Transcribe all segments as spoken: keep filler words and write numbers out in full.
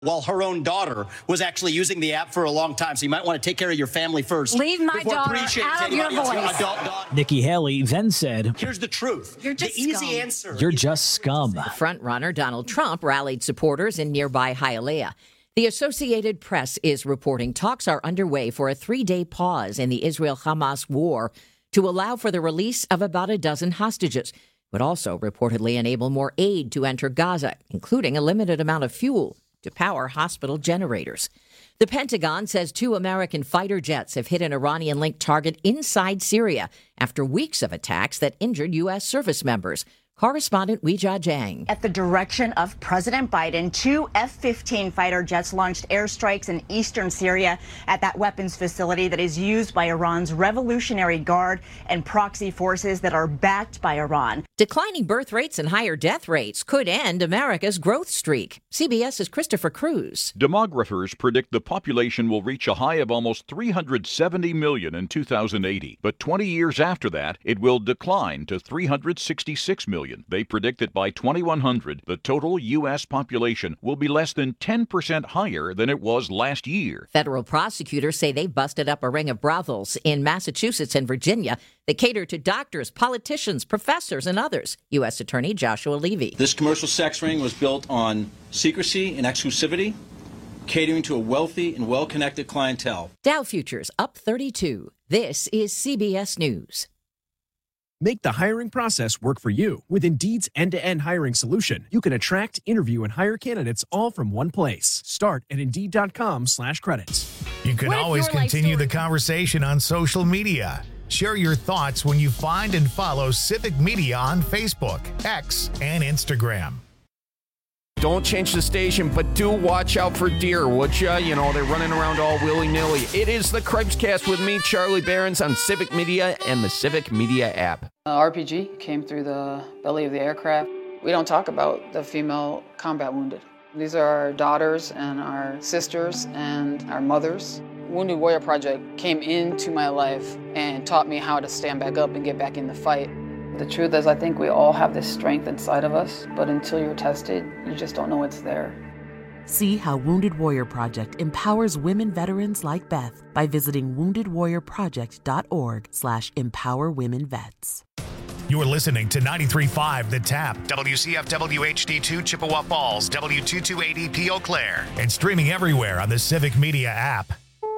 while her own daughter was actually using the app for a long time. So you might want to take care of your family first. Leave my daughter out of your voice. Adult Nikki Haley then said, "Here's the truth. You're just the scum. easy answer. You're just scum." Frontrunner Donald Trump rallied supporters in nearby Hialeah. The Associated Press is reporting talks are underway for a three-day pause in the Israel-Hamas war to allow for the release of about a dozen hostages, but also reportedly enable more aid to enter Gaza, including a limited amount of fuel to power hospital generators. The Pentagon says two American fighter jets have hit an Iranian-linked target inside Syria after weeks of attacks that injured U S service members. Correspondent Weijia Jiang. At the direction of President Biden, two F fifteen fighter jets launched airstrikes in eastern Syria at that weapons facility that is used by Iran's Revolutionary Guard and proxy forces that are backed by Iran. Declining birth rates and higher death rates could end America's growth streak. CBS's Christopher Cruz. Demographers predict the population will reach a high of almost three hundred seventy million in two thousand eighty, but twenty years after that, it will decline to three hundred sixty-six million. They predict that by twenty-one hundred, the total U S population will be less than ten percent higher than it was last year. Federal prosecutors say they busted up a ring of brothels in Massachusetts and Virginia that cater to doctors, politicians, professors, and others. U S Attorney Joshua Levy. This commercial sex ring was built on secrecy and exclusivity, catering to a wealthy and well-connected clientele. Dow futures up thirty-two. This is C B S News. Make the hiring process work for you. With Indeed's end-to-end hiring solution, you can attract, interview, and hire candidates all from one place. Start at Indeed.com slash credits. You can always continue the conversation on social media. Share your thoughts when you find and follow Civic Media on Facebook, X, and Instagram. Don't change the station, but do watch out for deer, would ya? You know, they're running around all willy-nilly. It is the Cripescast with me, Charlie Behrens, on Civic Media and the Civic Media app. Uh, R P G came through the belly of the aircraft. We don't talk about the female combat wounded. These are our daughters and our sisters and our mothers. Wounded Warrior Project came into my life and taught me how to stand back up and get back in the fight. The truth is, I think we all have this strength inside of us, but until you're tested, you just don't know it's there. See how Wounded Warrior Project empowers women veterans like Beth by visiting wounded warrior project dot org slash empower women vets. You're listening to ninety-three point five The Tap, W C F W H D two Chippewa Falls, W two twenty-eight E P Eau Claire, and streaming everywhere on the Civic Media app.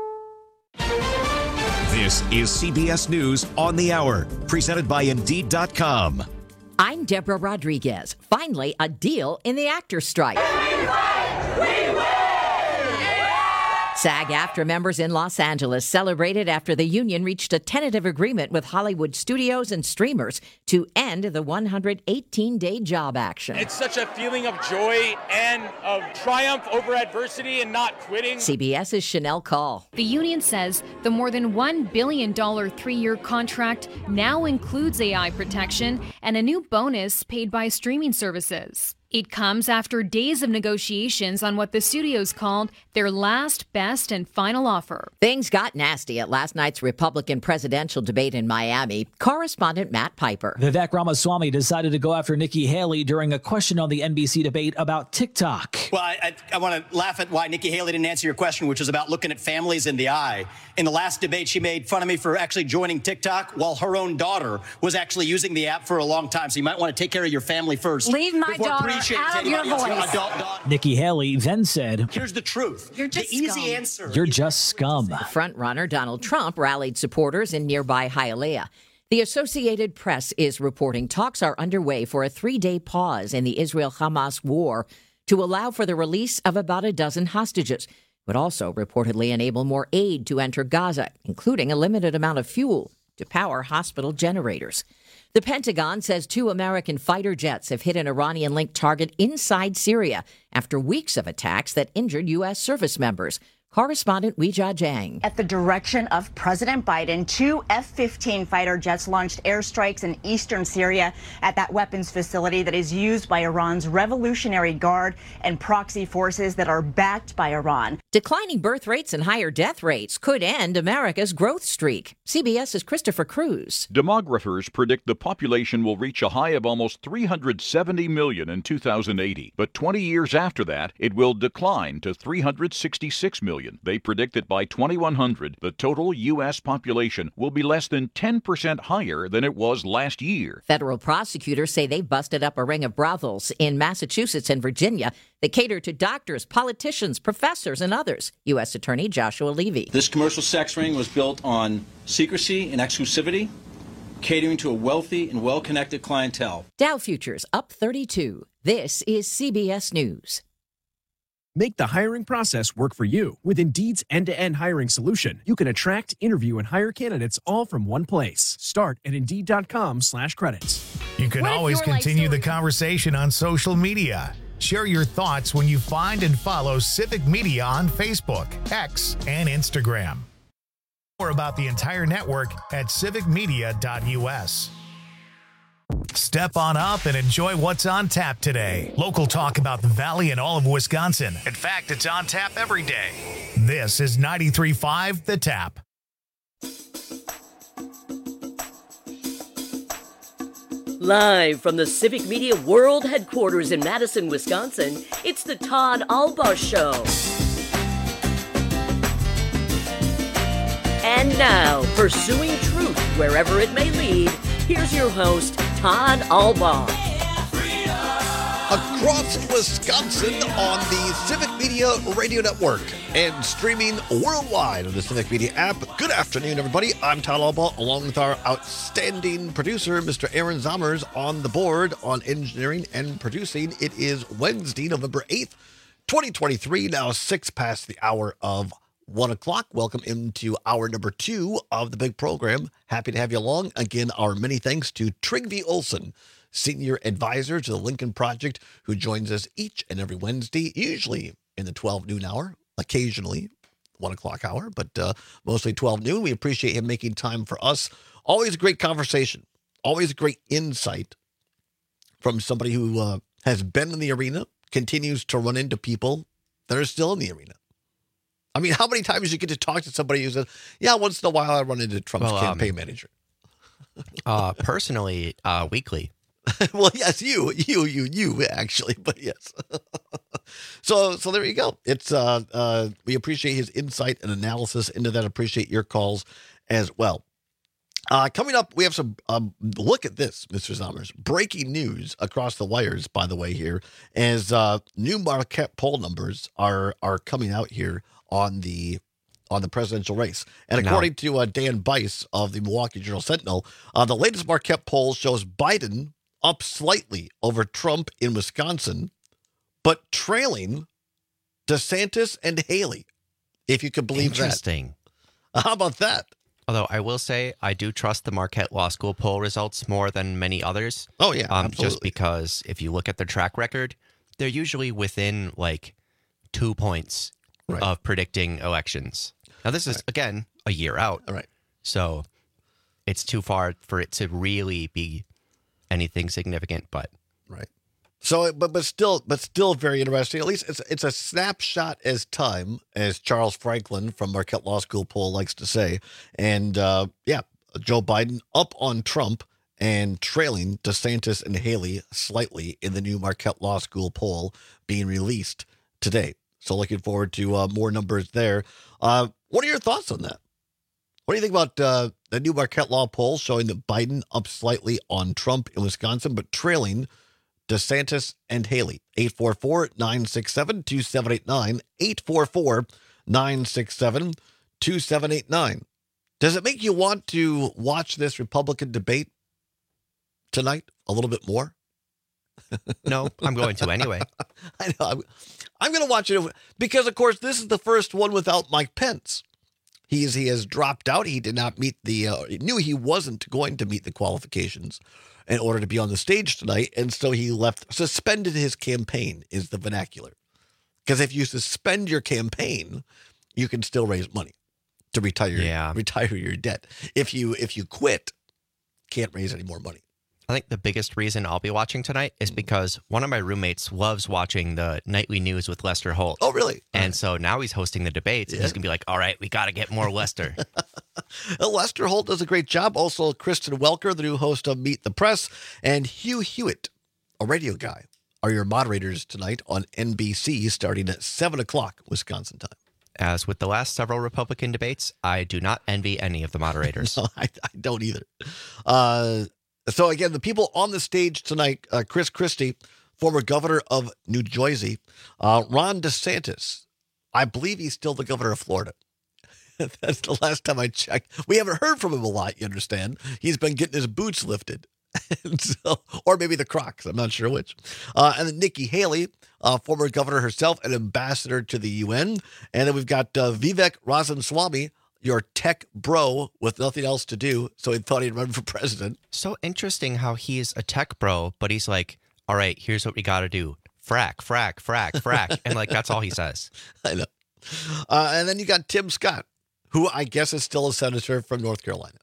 This is C B S News on the Hour, presented by Indeed dot com. I'm Deborah Rodriguez. Finally, a deal in the actors' strike. We fight, we win! SAG-AFTRA members in Los Angeles celebrated after the union reached a tentative agreement with Hollywood studios and streamers to end the one hundred eighteen day job action. It's such a feeling of joy and of triumph over adversity and not quitting. CBS's Chanel Call. The union says the more than one billion dollars three-year contract now includes A I protection and a new bonus paid by streaming services. It comes after days of negotiations on what the studios called their last, best, and final offer. Things got nasty at last night's Republican presidential debate in Miami. Correspondent Matt Piper. Vivek Ramaswamy decided to go after Nikki Haley during a question on the N B C debate about TikTok. Well, I, I, I want to laugh at why Nikki Haley didn't answer your question, which was about looking at families in the eye. In the last debate, she made fun of me for actually joining TikTok while her own daughter was actually using the app for a long time. So you might want to take care of your family first. Leave my daughter out of your voice. Nikki Haley then said, "Here's the truth. You're just the easy scum. answer. You're just scum." Frontrunner Donald Trump rallied supporters in nearby Hialeah. The Associated Press is reporting talks are underway for a three-day pause in the Israel-Hamas war to allow for the release of about a dozen hostages, but also reportedly enable more aid to enter Gaza, including a limited amount of fuel to power hospital generators. The Pentagon says two American fighter jets have hit an Iranian-linked target inside Syria after weeks of attacks that injured U S service members. Correspondent Weijia Jiang. At the direction of President Biden, two F fifteen fighter jets launched airstrikes in eastern Syria at that weapons facility that is used by Iran's Revolutionary Guard and proxy forces that are backed by Iran. Declining birth rates and higher death rates could end America's growth streak. CBS's Christopher Cruz. Demographers predict the population will reach a high of almost three hundred seventy million in two thousand eighty, but twenty years after that, it will decline to three hundred sixty-six million. They predict that by twenty-one hundred, the total U S population will be less than ten percent higher than it was last year. Federal prosecutors say they busted up a ring of brothels in Massachusetts and Virginia that cater to doctors, politicians, professors, and others. U S Attorney Joshua Levy. This commercial sex ring was built on secrecy and exclusivity, catering to a wealthy and well-connected clientele. Dow futures up thirty-two. This is C B S News. Make the hiring process work for you. With Indeed's end-to-end hiring solution, you can attract, interview, and hire candidates all from one place. Start at Indeed.com slash credits. You can always continue the conversation on social media. Share your thoughts when you find and follow Civic Media on Facebook, X, and Instagram. More about the entire network at civic media dot U S. Step on up and enjoy what's on tap today. Local talk about the Valley and all of Wisconsin. In fact, it's on tap every day. This is ninety-three point five The Tap. Live from the Civic Media World Headquarters in Madison, Wisconsin, it's the Todd Albaugh Show. And now, pursuing truth wherever it may lead, here's your host, Todd Albaugh. Across Wisconsin on the Civic Media Radio Network and streaming worldwide on the Civic Media app. Good afternoon, everybody. I'm Todd Albaugh, along with our outstanding producer, Mister Aaron Zommers, on the board on engineering and producing. It is Wednesday, November eighth, twenty twenty-three, now six past the hour of one o'clock. Welcome into hour number two of the big program. Happy to have you along. Again, our many thanks to Trygve Olsen, Senior Advisor to the Lincoln Project, who joins us each and every Wednesday, usually in the twelve noon hour, occasionally one o'clock hour, but uh, mostly twelve noon. We appreciate him making time for us. Always a great conversation, always a great insight from somebody who uh, has been in the arena, continues to run into people that are still in the arena. I mean, how many times you get to talk to somebody who says, yeah, once in a while I run into Trump's well, campaign um, manager? uh, personally, uh, weekly. Well, yes, you, you, you, you, actually, but yes. so, so there you go. It's, uh, uh, we appreciate his insight and analysis into that. Appreciate your calls as well. Uh, coming up, we have some, um, look at this, Mister Zommers. Breaking news across the wires, by the way, here, as uh, new Marquette poll numbers are are coming out here on the on the presidential race. And according no. to uh, Dan Bice of the Milwaukee Journal Sentinel, uh, the latest Marquette poll shows Biden up slightly over Trump in Wisconsin, but trailing DeSantis and Haley, if you could believe Interesting. that. How about that? Although I will say I do trust the Marquette Law School poll results more than many others. Oh, yeah, um, absolutely. Just because if you look at their track record, they're usually within like two points right. of predicting elections. Now, this is, right. again, a year out. All right. So it's too far for it to really be anything significant, but right. So, but but still, but still very interesting. At least it's it's a snapshot as time, as Charles Franklin from Marquette Law School poll likes to say. And uh, yeah, Joe Biden up on Trump and trailing DeSantis and Haley slightly in the new Marquette Law School poll being released today. So looking forward to uh, more numbers there. Uh, what are your thoughts on that? What do you think about uh, the new Marquette Law poll showing that Biden up slightly on Trump in Wisconsin, but trailing DeSantis and Haley? eight four four, nine six seven, two seven eight nine, eight four four, nine six seven, two seven eight nine. Does it make you want to watch this Republican debate tonight a little bit more? No, I'm going to anyway. I know. I'm, I'm going to watch it because, of course, this is the first one without Mike Pence. He's, he has dropped out. He did not meet the, uh, he knew he wasn't going to meet the qualifications in order to be on the stage tonight. And so he left, suspended his campaign is the vernacular. Because if you suspend your campaign, you can still raise money to retire yeah. retire your debt. If you if you quit, can't raise any more money. I think the biggest reason I'll be watching tonight is because one of my roommates loves watching the nightly news with Lester Holt. Oh, really? And right. so now he's hosting the debates, and yeah. he's going to be like, all right, we got to get more Lester. well, Lester Holt does a great job. Also, Kristen Welker, the new host of Meet the Press, and Hugh Hewitt, a radio guy, are your moderators tonight on N B C starting at seven o'clock Wisconsin time. As with the last several Republican debates, I do not envy any of the moderators. no, I, I don't either. Uh, so again, the people on the stage tonight, uh, Chris Christie, former governor of New Jersey, uh, Ron DeSantis. I believe he's still the governor of Florida. That's the last time I checked. We haven't heard from him a lot, you understand. He's been getting his boots lifted. so, or maybe the Crocs, I'm not sure which. Uh, and then Nikki Haley, uh, former governor herself, an ambassador to the U N. And then we've got uh, Vivek Ramaswamy, your tech bro with nothing else to do, so he thought he'd run for president. So interesting how he's a tech bro, but he's like, all right, here's what we got to do. Frack, frack, frack, frack. And like, that's all he says. I know. Uh, and then you got Tim Scott, who I guess is still a senator from North Carolina.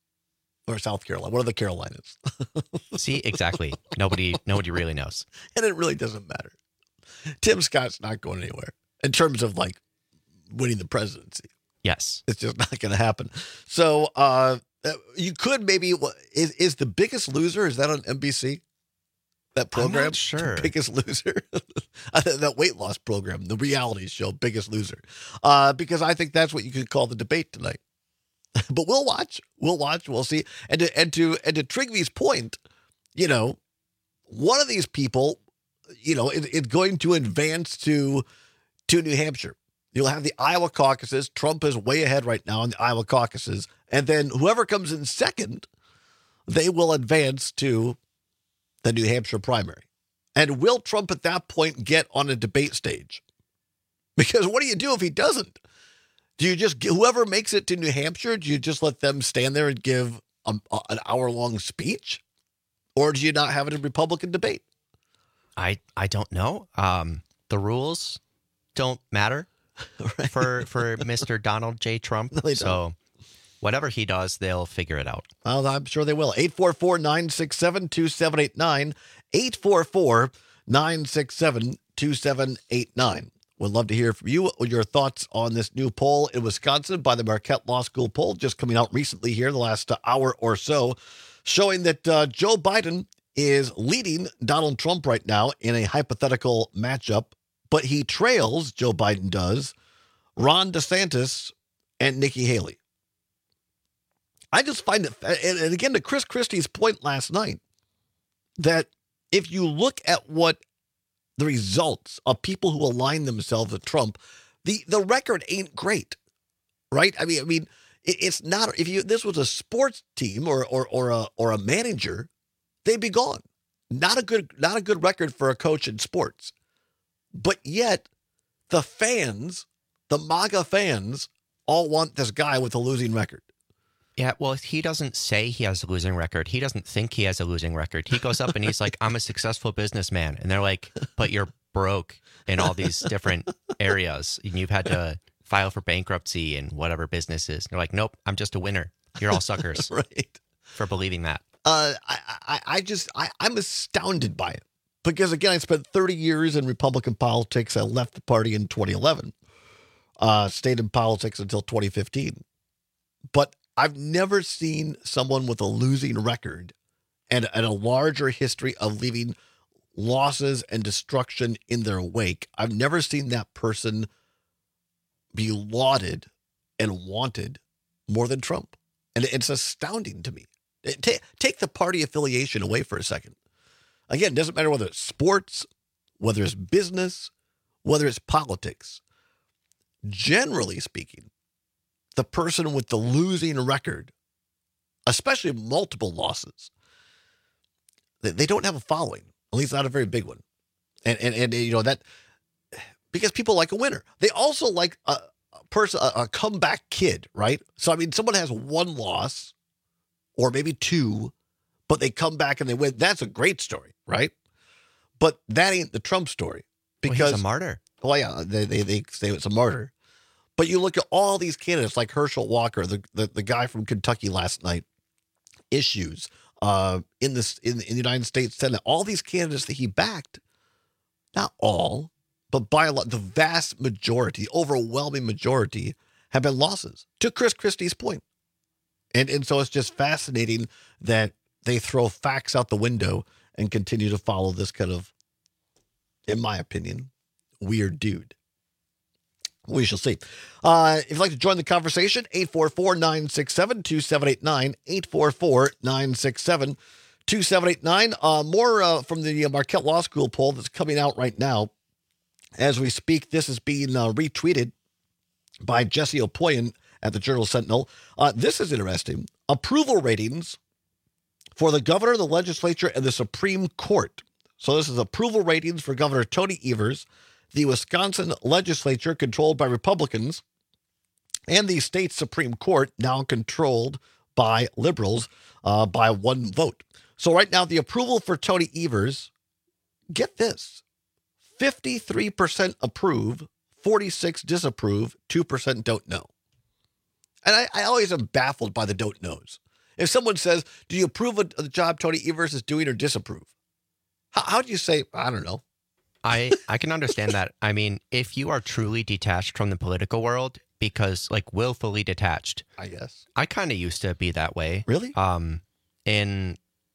Or South Carolina. What are the Carolinas? See, exactly. Nobody nobody really knows. And it really doesn't matter. Tim Scott's not going anywhere in terms of like winning the presidency. Yes. It's just not going to happen. So uh, you could maybe, is, is The Biggest Loser, is that on N B C? That program? I'm not sure. The Biggest Loser? That weight loss program, the reality show, Biggest Loser. Uh, because I think that's what you could call the debate tonight. But we'll watch. We'll watch. We'll see. And to and to and to Trygve's point, you know, one of these people, you know, is, is going to advance to to New Hampshire. You'll have the Iowa caucuses. Trump is way ahead right now in the Iowa caucuses, and then whoever comes in second, they will advance to the New Hampshire primary. And will Trump at that point get on a debate stage? Because what do you do if he doesn't? Do you just, whoever makes it to New Hampshire, do you just let them stand there and give a, a, an hour-long speech? Or do you not have it in Republican debate? I I don't know. Um, the rules don't matter right. for, for Mister Donald J. Trump. No, so whatever he does, they'll figure it out. Well, I'm sure they will. eight four four, nine six seven, two seven eight nine. eight four four, nine six seven, two seven eight nine. We'd love to hear from you, your thoughts on this new poll in Wisconsin by the Marquette Law School poll, just coming out recently here, the last hour or so, showing that uh, Joe Biden is leading Donald Trump right now in a hypothetical matchup, but he trails, Joe Biden does, Ron DeSantis and Nikki Haley. I just find it, and again, to Chris Christie's point last night, that if you look at what the results of people who align themselves with Trump, the, the record ain't great, right? I mean, I mean, it, it's not. If you this was a sports team or or or a or a manager, they'd be gone. Not a good not a good record for a coach in sports, but yet the fans, the MAGA fans, all want this guy with a losing record. Yeah, well, he doesn't say he has a losing record. He doesn't think he has a losing record. He goes up and he's like, I'm a successful businessman. And they're like, but you're broke in all these different areas. And you've had to file for bankruptcy and whatever businesses. And they're like, nope, I'm just a winner. You're all suckers right. for believing that. Uh, I, I, I just, I, I'm astounded by it. Because, again, I spent thirty years in Republican politics. I left the party in twenty eleven. Uh, stayed in politics until twenty fifteen. But I've never seen someone with a losing record and, and a larger history of leaving losses and destruction in their wake. I've never seen that person be lauded and wanted more than Trump. And it's astounding to me. Take, take the party affiliation away for a second. Again, it doesn't matter whether it's sports, whether it's business, whether it's politics. Generally speaking, the person with the losing record, especially multiple losses, they, they don't have a following, at least not a very big one. And, and, and you know, that because people like a winner. They also like a, a person, a, a comeback kid, right? So, I mean, someone has one loss or maybe two, but they come back and they win. That's a great story, right? But that ain't the Trump story because well, he's a martyr. Well, yeah, they, they, they say it's a martyr. But you look at all these candidates like Herschel Walker, the, the, the guy from Kentucky last night, issues uh, in, this, in, in the United States Senate, all these candidates that he backed, not all, but by a lot, the vast majority, overwhelming majority, have been losses, to Chris Christie's point. And, and so it's just fascinating that they throw facts out the window and continue to follow this kind of, in my opinion, weird dude. We shall see. Uh, if you'd like to join the conversation, eight four four, nine six seven, two seven eight nine, eight four four, nine six seven, two seven eight nine. Uh, more uh, from the Marquette Law School poll that's coming out right now. As we speak, this is being uh, retweeted by Jesse Opoyan at the Journal Sentinel. Uh, this is interesting. Approval ratings for the governor, the legislature, and the Supreme Court. So this is approval ratings for Governor Tony Evers, the Wisconsin legislature controlled by Republicans, and the state Supreme Court now controlled by liberals uh, by one vote. So right now, the approval for Tony Evers, get this, fifty-three percent approve, forty-six disapprove, two percent don't know. And I, I always am baffled by the don't knows. If someone says, do you approve of the job Tony Evers is doing or disapprove? How, how do you say, I don't know? I, I can understand that. I mean, if you are truly detached from the political world, because like willfully detached, I guess. I kind of used to be that way. Really? Um, in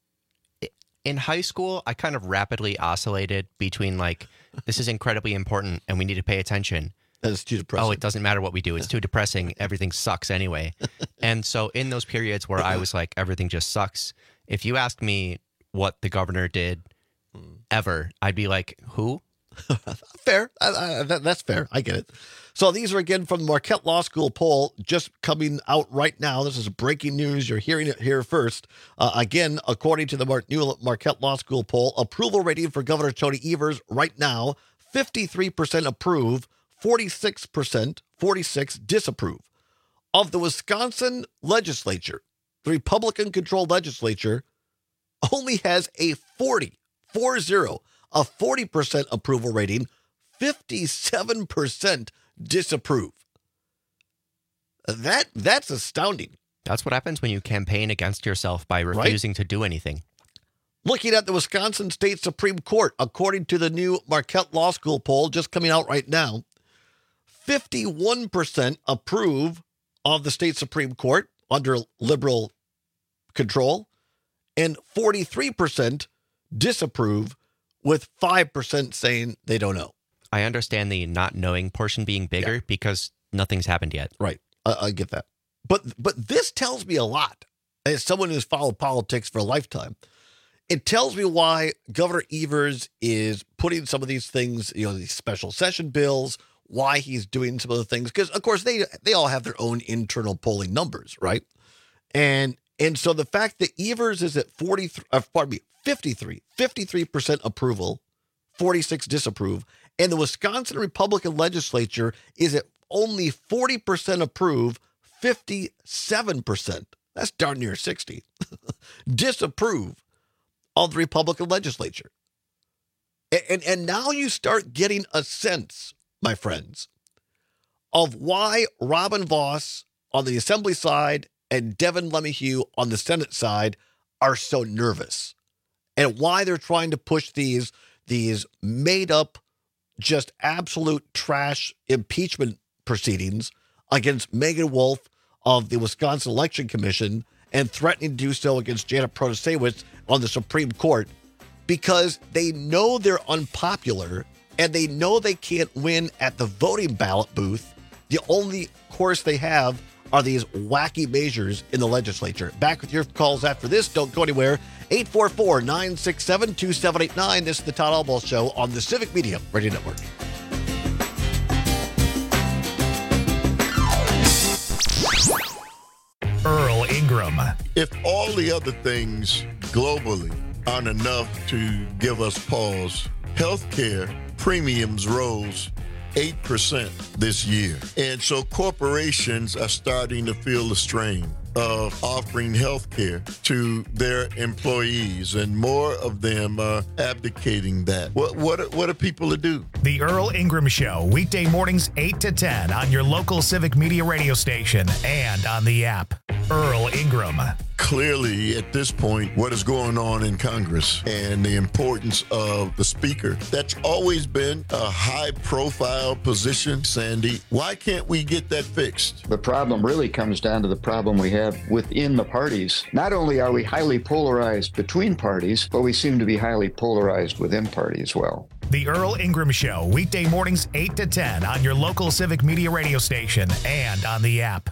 in high school, I kind of rapidly oscillated between like, this is incredibly important and we need to pay attention. That's too depressing. Oh, it doesn't matter what we do. It's too depressing. Everything sucks anyway. And so in those periods where I was like, everything just sucks, if you asked me what the governor did ever, I'd be like, who? Fair. I, I, that, that's fair. I get it. So these are, again, from the Marquette Law School poll, just coming out right now. This is breaking news. You're hearing it here first. Uh, again, according to the Mar- new Marquette Law School poll, approval rating for Governor Tony Evers right now, fifty-three percent approve, forty-six percent, forty-six disapprove. Of the Wisconsin legislature, the Republican-controlled legislature only has a forty, four zero, a forty percent approval rating, fifty-seven percent disapprove. That that's astounding. That's what happens when you campaign against yourself by refusing right? to do anything. Looking at the Wisconsin State Supreme Court, according to the new Marquette Law School poll just coming out right now, fifty-one percent approve of the state Supreme Court under liberal control, and forty-three percent disapprove, with five percent saying they don't know. I understand the not knowing portion being bigger yeah. because nothing's happened yet. Right. I, I get that. But but this tells me a lot. As someone who's followed politics for a lifetime, it tells me why Governor Evers is putting some of these things, you know, these special session bills, why he's doing some of the things. Because, of course, they they all have their own internal polling numbers, right? And and so the fact that Evers is at forty-three, uh, pardon me, fifty-three, fifty-three percent approval, forty-six disapprove, and the Wisconsin Republican legislature is at only forty percent approve, fifty-seven percent, that's darn near sixty, disapprove of the Republican legislature. And, and, and now you start getting a sense, my friends, of why Robin Vos on the Assembly side and Devin LeMahieu on the Senate side are so nervous, and why they're trying to push these, these made-up, just absolute trash impeachment proceedings against Megan Wolf of the Wisconsin Election Commission and threatening to do so against Janet Protasiewicz on the Supreme Court, because they know they're unpopular and they know they can't win at the voting ballot booth. The only course they have are these wacky measures in the legislature. Back with your calls after this. Don't go anywhere. eight four four, nine six seven, two seven eight nine. This is the Todd Albaugh Show on the Civic Media Radio Network. Earl Ingram. If all the other things globally aren't enough to give us pause, healthcare premiums rose eight percent this year. And so corporations are starting to feel the strain. of offering health care to their employees, and more of them are abdicating that. What what what are people to do? The Earl Ingram Show, weekday mornings eight to ten on your local Civic Media radio station and on the app. Earl Ingram. Clearly, at this point, what is going on in Congress and the importance of the Speaker, that's always been a high-profile position, Sandy. Why can't we get that fixed? The problem really comes down to the problem we have within the parties. Not only are we highly polarized between parties, but we seem to be highly polarized within party as well. The Earl Ingram Show, weekday mornings eight to ten on your local Civic Media radio station and on the app.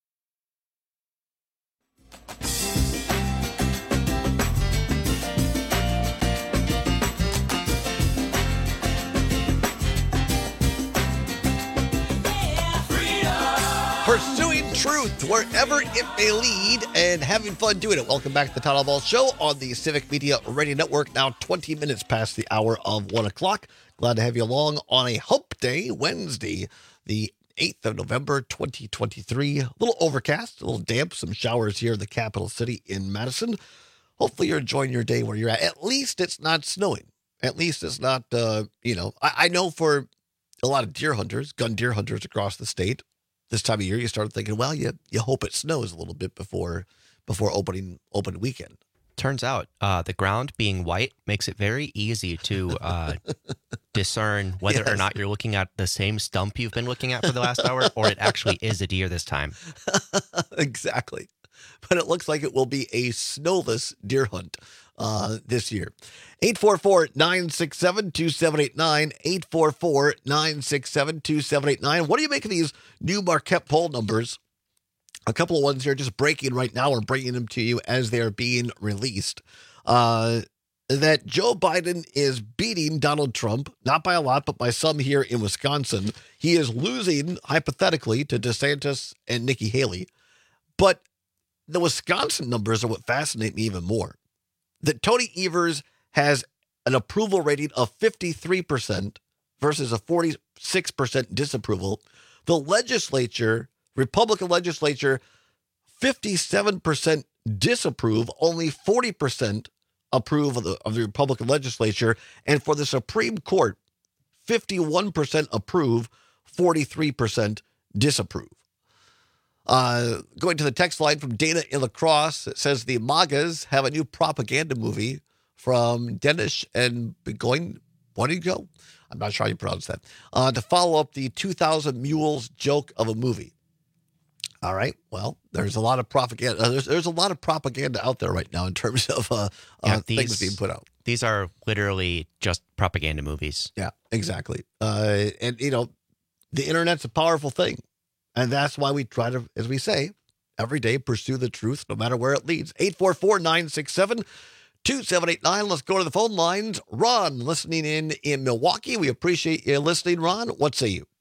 Pursuing truth wherever it may lead and having fun doing it. Welcome back to the Todd Ball Show on the Civic Media Radio Network. Now twenty minutes past the hour of one o'clock. Glad to have you along on a Hump Day, Wednesday, the eighth of November, twenty twenty-three. A little overcast, a little damp, some showers here in the capital city in Madison. Hopefully you're enjoying your day where you're at. At least it's not snowing. At least it's not, uh, you know, I, I know for a lot of deer hunters, gun deer hunters across the state, this time of year, you start thinking, well, you you hope it snows a little bit before before opening open weekend. Turns out uh, the ground being white makes it very easy to uh, discern whether yes. or not you're looking at the same stump you've been looking at for the last hour, or it actually is a deer this time. Exactly. But it looks like it will be a snowless deer hunt uh, this year. eight four four, nine six seven, two seven eight nine, eight four four, nine six seven, two seven eight nine. What do you make of these new Marquette poll numbers? A couple of ones here just breaking right now. We're bringing them to you as they are being released. Uh, that Joe Biden is beating Donald Trump, not by a lot, but by some here in Wisconsin. He is losing, hypothetically, to DeSantis and Nikki Haley. But the Wisconsin numbers are what fascinate me even more. That Tony Evers has an approval rating of fifty-three percent versus a forty-six percent disapproval. The legislature, Republican legislature, fifty-seven percent disapprove, only forty percent approve of the, of the Republican legislature. And for the Supreme Court, fifty-one percent approve, forty-three percent disapprove. Uh, going to the text line from Dana in La Crosse, it says the MAGAs have a new propaganda movie from Dennis and Begoin. What do you go? I'm not sure how you pronounce that. Uh, to follow up the two thousand Mules joke of a movie. All right. Well, there's a lot of propaganda. There's there's a lot of propaganda out there right now in terms of uh, yeah, uh, these, things being put out. These are literally just propaganda movies. Yeah, exactly. Uh, and you know, the internet's a powerful thing. And that's why we try to, as we say, every day pursue the truth, no matter where it leads. eight four four, nine six seven, two seven eight nine. Let's go to the phone lines. Ron, listening in in Milwaukee. We appreciate you listening, Ron. What say you?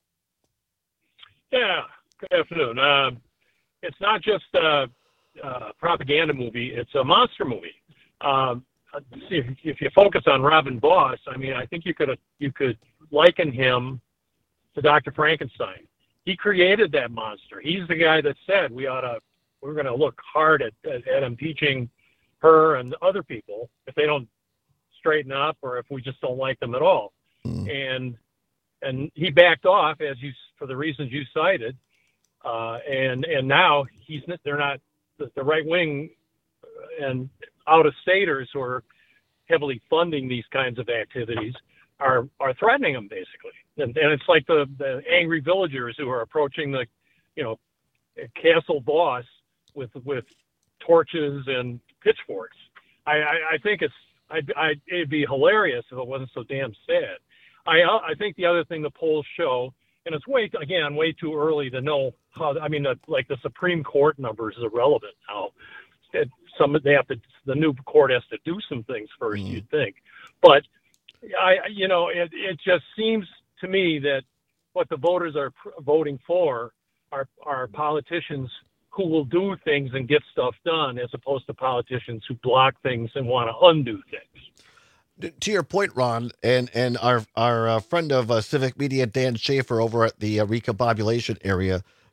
Yeah, good afternoon. Uh, it's not just a, a propaganda movie. It's a monster movie. Um, if, if you focus on Robin Boss, I mean, I think you could you could liken him to Doctor Frankenstein. He created that monster. He's the guy that said we ought to, we're going to look hard at, at, at impeaching her and other people if they don't straighten up or if we just don't like them at all. Mm. And and he backed off, as you for the reasons you cited. Uh, and and now he's they're not the, the right wing and out of staters who are heavily funding these kinds of activities are are threatening him basically. And, and it's like the, the angry villagers who are approaching the, you know, castle boss with with torches and pitchforks. I, I, I think it's I, I it'd be hilarious if it wasn't so damn sad. I I think the other thing the polls show, and it's way again way too early to know how. I mean, the, like the Supreme Court numbers is irrelevant now. It, some they have to the new court has to do some things first. Mm. You'd think, but I you know it it just seems to me that what the voters are pr- voting for are are politicians who will do things and get stuff done, as opposed to politicians who block things and want to undo things. To your point, Ron, and and our our uh, friend of uh, Civic Media, Dan Schaefer, over at the uh, recombobulation area,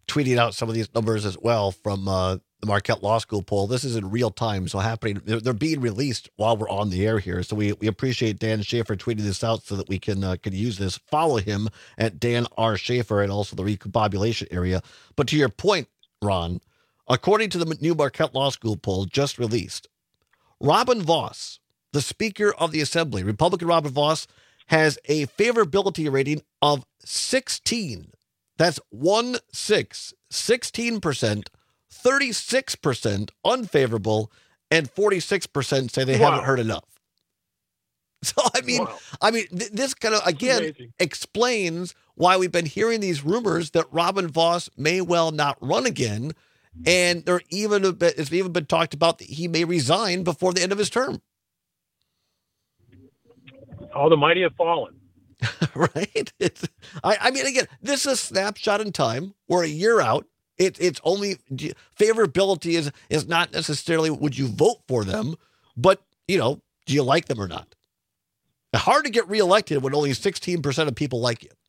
tweeting out some of these numbers as well from uh, the Marquette Law School poll. This is in real time, so happening. They're, they're being released while we're on the air here. So we, we appreciate Dan Schaefer tweeting this out so that we can uh, can use this. Follow him at Dan R. Schaefer and also the recombobulation area. But to your point, Ron, according to the new Marquette Law School poll just released, Robin Vos, the Speaker of the Assembly, Republican Robin Vos, has a favorability rating of sixteen. That's one six, sixteen percent, thirty-six percent unfavorable, and forty-six percent say they wow. haven't heard enough. So, I mean, wow. I mean, th- this kind of, again, Amazing. explains why we've been hearing these rumors that Robin Vos may well not run again. And there even a bit, it's even been talked about that he may resign before the end of his term. All the mighty have fallen. Right? It's, I, I mean, again, this is a snapshot in time. We're a year out. It, it's only favorability is, is not necessarily would you vote for them, but, you know, do you like them or not? It's hard to get reelected when only sixteen percent of people like you.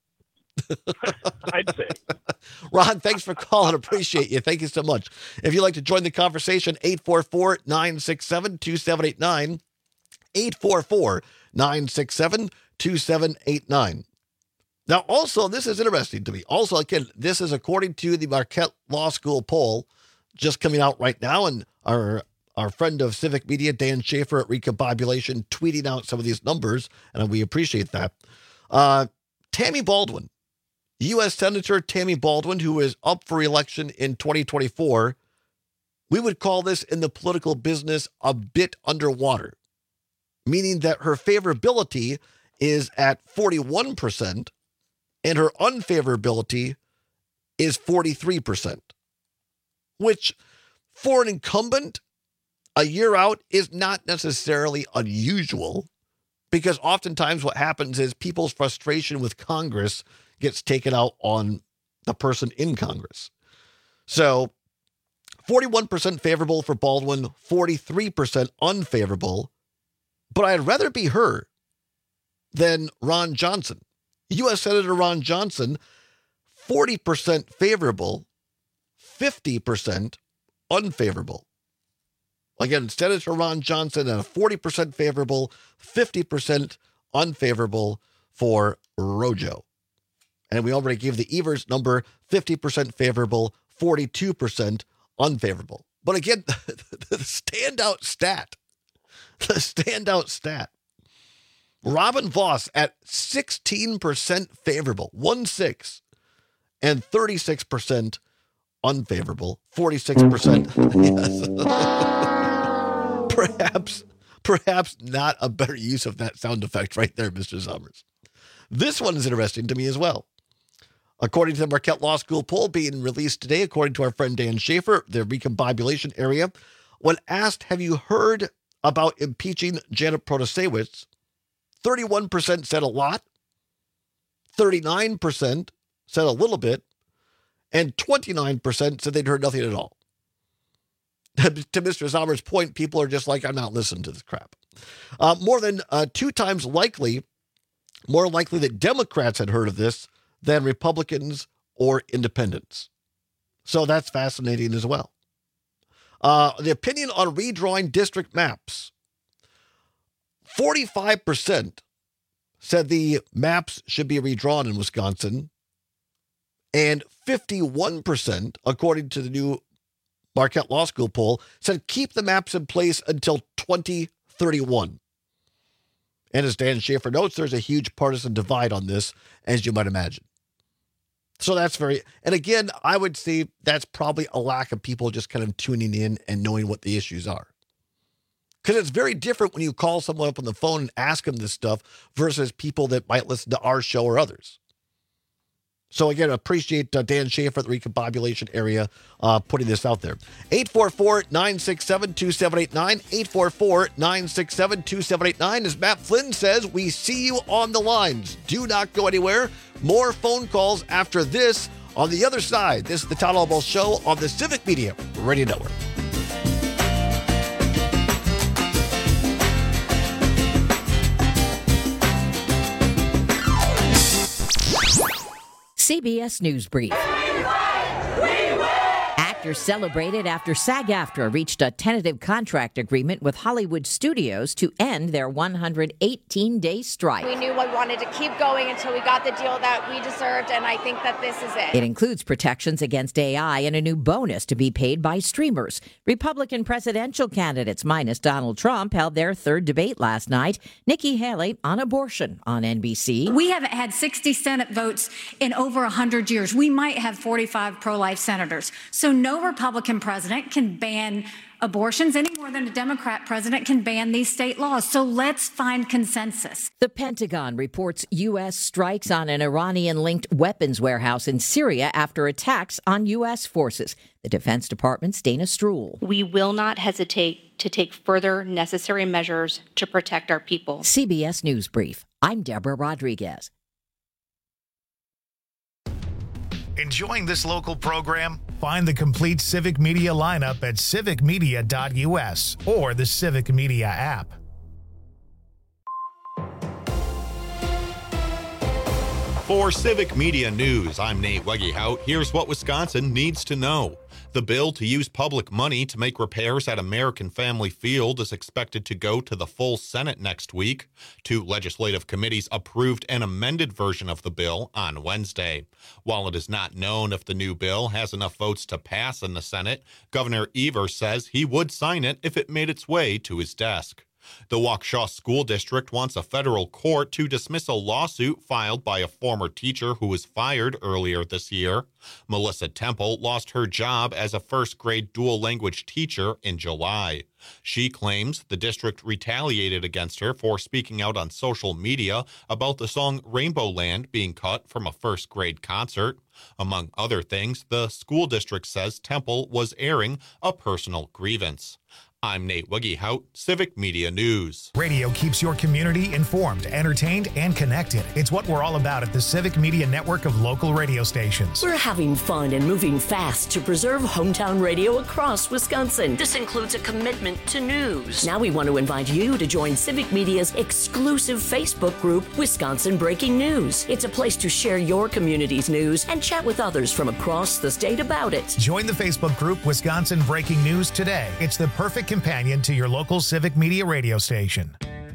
I'd say. Ron, thanks for calling. Appreciate you. Thank you so much. If you'd like to join the conversation, eight four four, nine six seven, two seven eight nine, eight four four, nine six seven, two seven eight nine. Now, also, this is interesting to me. Also, again, this is according to the Marquette Law School poll just coming out right now, and our our friend of Civic Media, Dan Schaefer at Recombobulation, tweeting out some of these numbers, and we appreciate that. Uh, Tammy Baldwin, U S Senator Tammy Baldwin, who is up for election in twenty twenty-four, we would call this in the political business a bit underwater, meaning that her favorability is at forty-one percent and her unfavorability is forty-three percent, which for an incumbent a year out is not necessarily unusual, because oftentimes what happens is people's frustration with Congress gets taken out on the person in Congress. So forty-one percent favorable for Baldwin, forty-three percent unfavorable. But I'd rather be her than Ron Johnson. U S Senator Ron Johnson, forty percent favorable, fifty percent unfavorable. Again, Senator Ron Johnson at a forty percent favorable, fifty percent unfavorable for Rojo. And we already gave the Evers number, fifty percent favorable, forty-two percent unfavorable. But again, the standout stat, the standout stat, Robin Vos at sixteen percent favorable, one six, and thirty-six percent unfavorable, forty-six percent. Yes. Perhaps, perhaps not a better use of that sound effect right there, Mister Summers. This one is interesting to me as well. According to the Marquette Law School poll being released today, according to our friend Dan Schaefer, the recombobulation area, when asked, have you heard about impeaching Janet Protasewicz, thirty-one percent said a lot, thirty-nine percent said a little bit, and twenty-nine percent said they'd heard nothing at all. To Mister Sommer's point, people are just like, I'm not listening to this crap. Uh, more than uh, two times likely, more likely that Democrats had heard of this than Republicans or independents. So that's fascinating as well. Uh, the opinion on redrawing district maps. forty-five percent said the maps should be redrawn in Wisconsin, and fifty-one percent, according to the new Marquette Law School poll, said keep the maps in place until twenty thirty-one. And as Dan Schaefer notes, there's a huge partisan divide on this, as you might imagine. So that's very, and again, I would say that's probably a lack of people just kind of tuning in and knowing what the issues are. Because it's very different when you call someone up on the phone and ask them this stuff versus people that might listen to our show or others. So again, appreciate uh, Dan Schaefer, the recombobulation area, uh, putting this out there. eight four four, nine six seven, two seven eight nine, eight four four, nine six seven, two seven eight nine. As Matt Flynn says, we see you on the lines. Do not go anywhere. More phone calls after this on the other side. This is the Todd Albaugh Show on the Civic Media Radio Network. C B S News Brief. We fight! We Actors celebrated after SAG-AFTRA reached a tentative contract agreement with Hollywood studios to end their one hundred eighteen day strike. We knew we wanted to keep going until we got the deal that we deserved, and I think that this is it. It includes protections against A I and a new bonus to be paid by streamers. Republican presidential candidates, minus Donald Trump, held their third debate last night. Nikki Haley on abortion on N B C. We haven't had sixty Senate votes in over one hundred years. We might have forty-five pro-life senators. So no Republican president can ban abortions any more than a Democrat president can ban these state laws. So let's find consensus. The Pentagon reports U S strikes on an Iranian-linked weapons warehouse in Syria after attacks on U S forces. The Defense Department's Dana Stroul. We will not hesitate to take further necessary measures to protect our people. C B S News Brief. I'm Deborah Rodriguez. Enjoying this local program? Find the complete Civic Media lineup at civic media dot U S or the Civic Media app. For Civic Media News, I'm Nate Wegehout. Here's what Wisconsin needs to know. The bill to use public money to make repairs at American Family Field is expected to go to the full Senate next week. Two legislative committees approved an amended version of the bill on Wednesday. While it is not known if the new bill has enough votes to pass in the Senate, Governor Evers says he would sign it if it made its way to his desk. The Waukesha School District wants a federal court to dismiss a lawsuit filed by a former teacher who was fired earlier this year. Melissa Temple lost her job as a first-grade dual-language teacher in July. She claims the district retaliated against her for speaking out on social media about the song Rainbow Land being cut from a first-grade concert. Among other things, the school district says Temple was airing a personal grievance. I'm Nate Wegehout, Civic Media News. Radio keeps your community informed, entertained, and connected. It's what we're all about at the Civic Media network of local radio stations. We're having fun and moving fast to preserve hometown radio across Wisconsin. This includes a commitment to news. Now we want to invite you to join Civic Media's exclusive Facebook group, Wisconsin Breaking News. It's a place to share your community's news and chat with others from across the state about it. Join the Facebook group Wisconsin Breaking News today. It's the perfect companion to your local Civic Media radio station.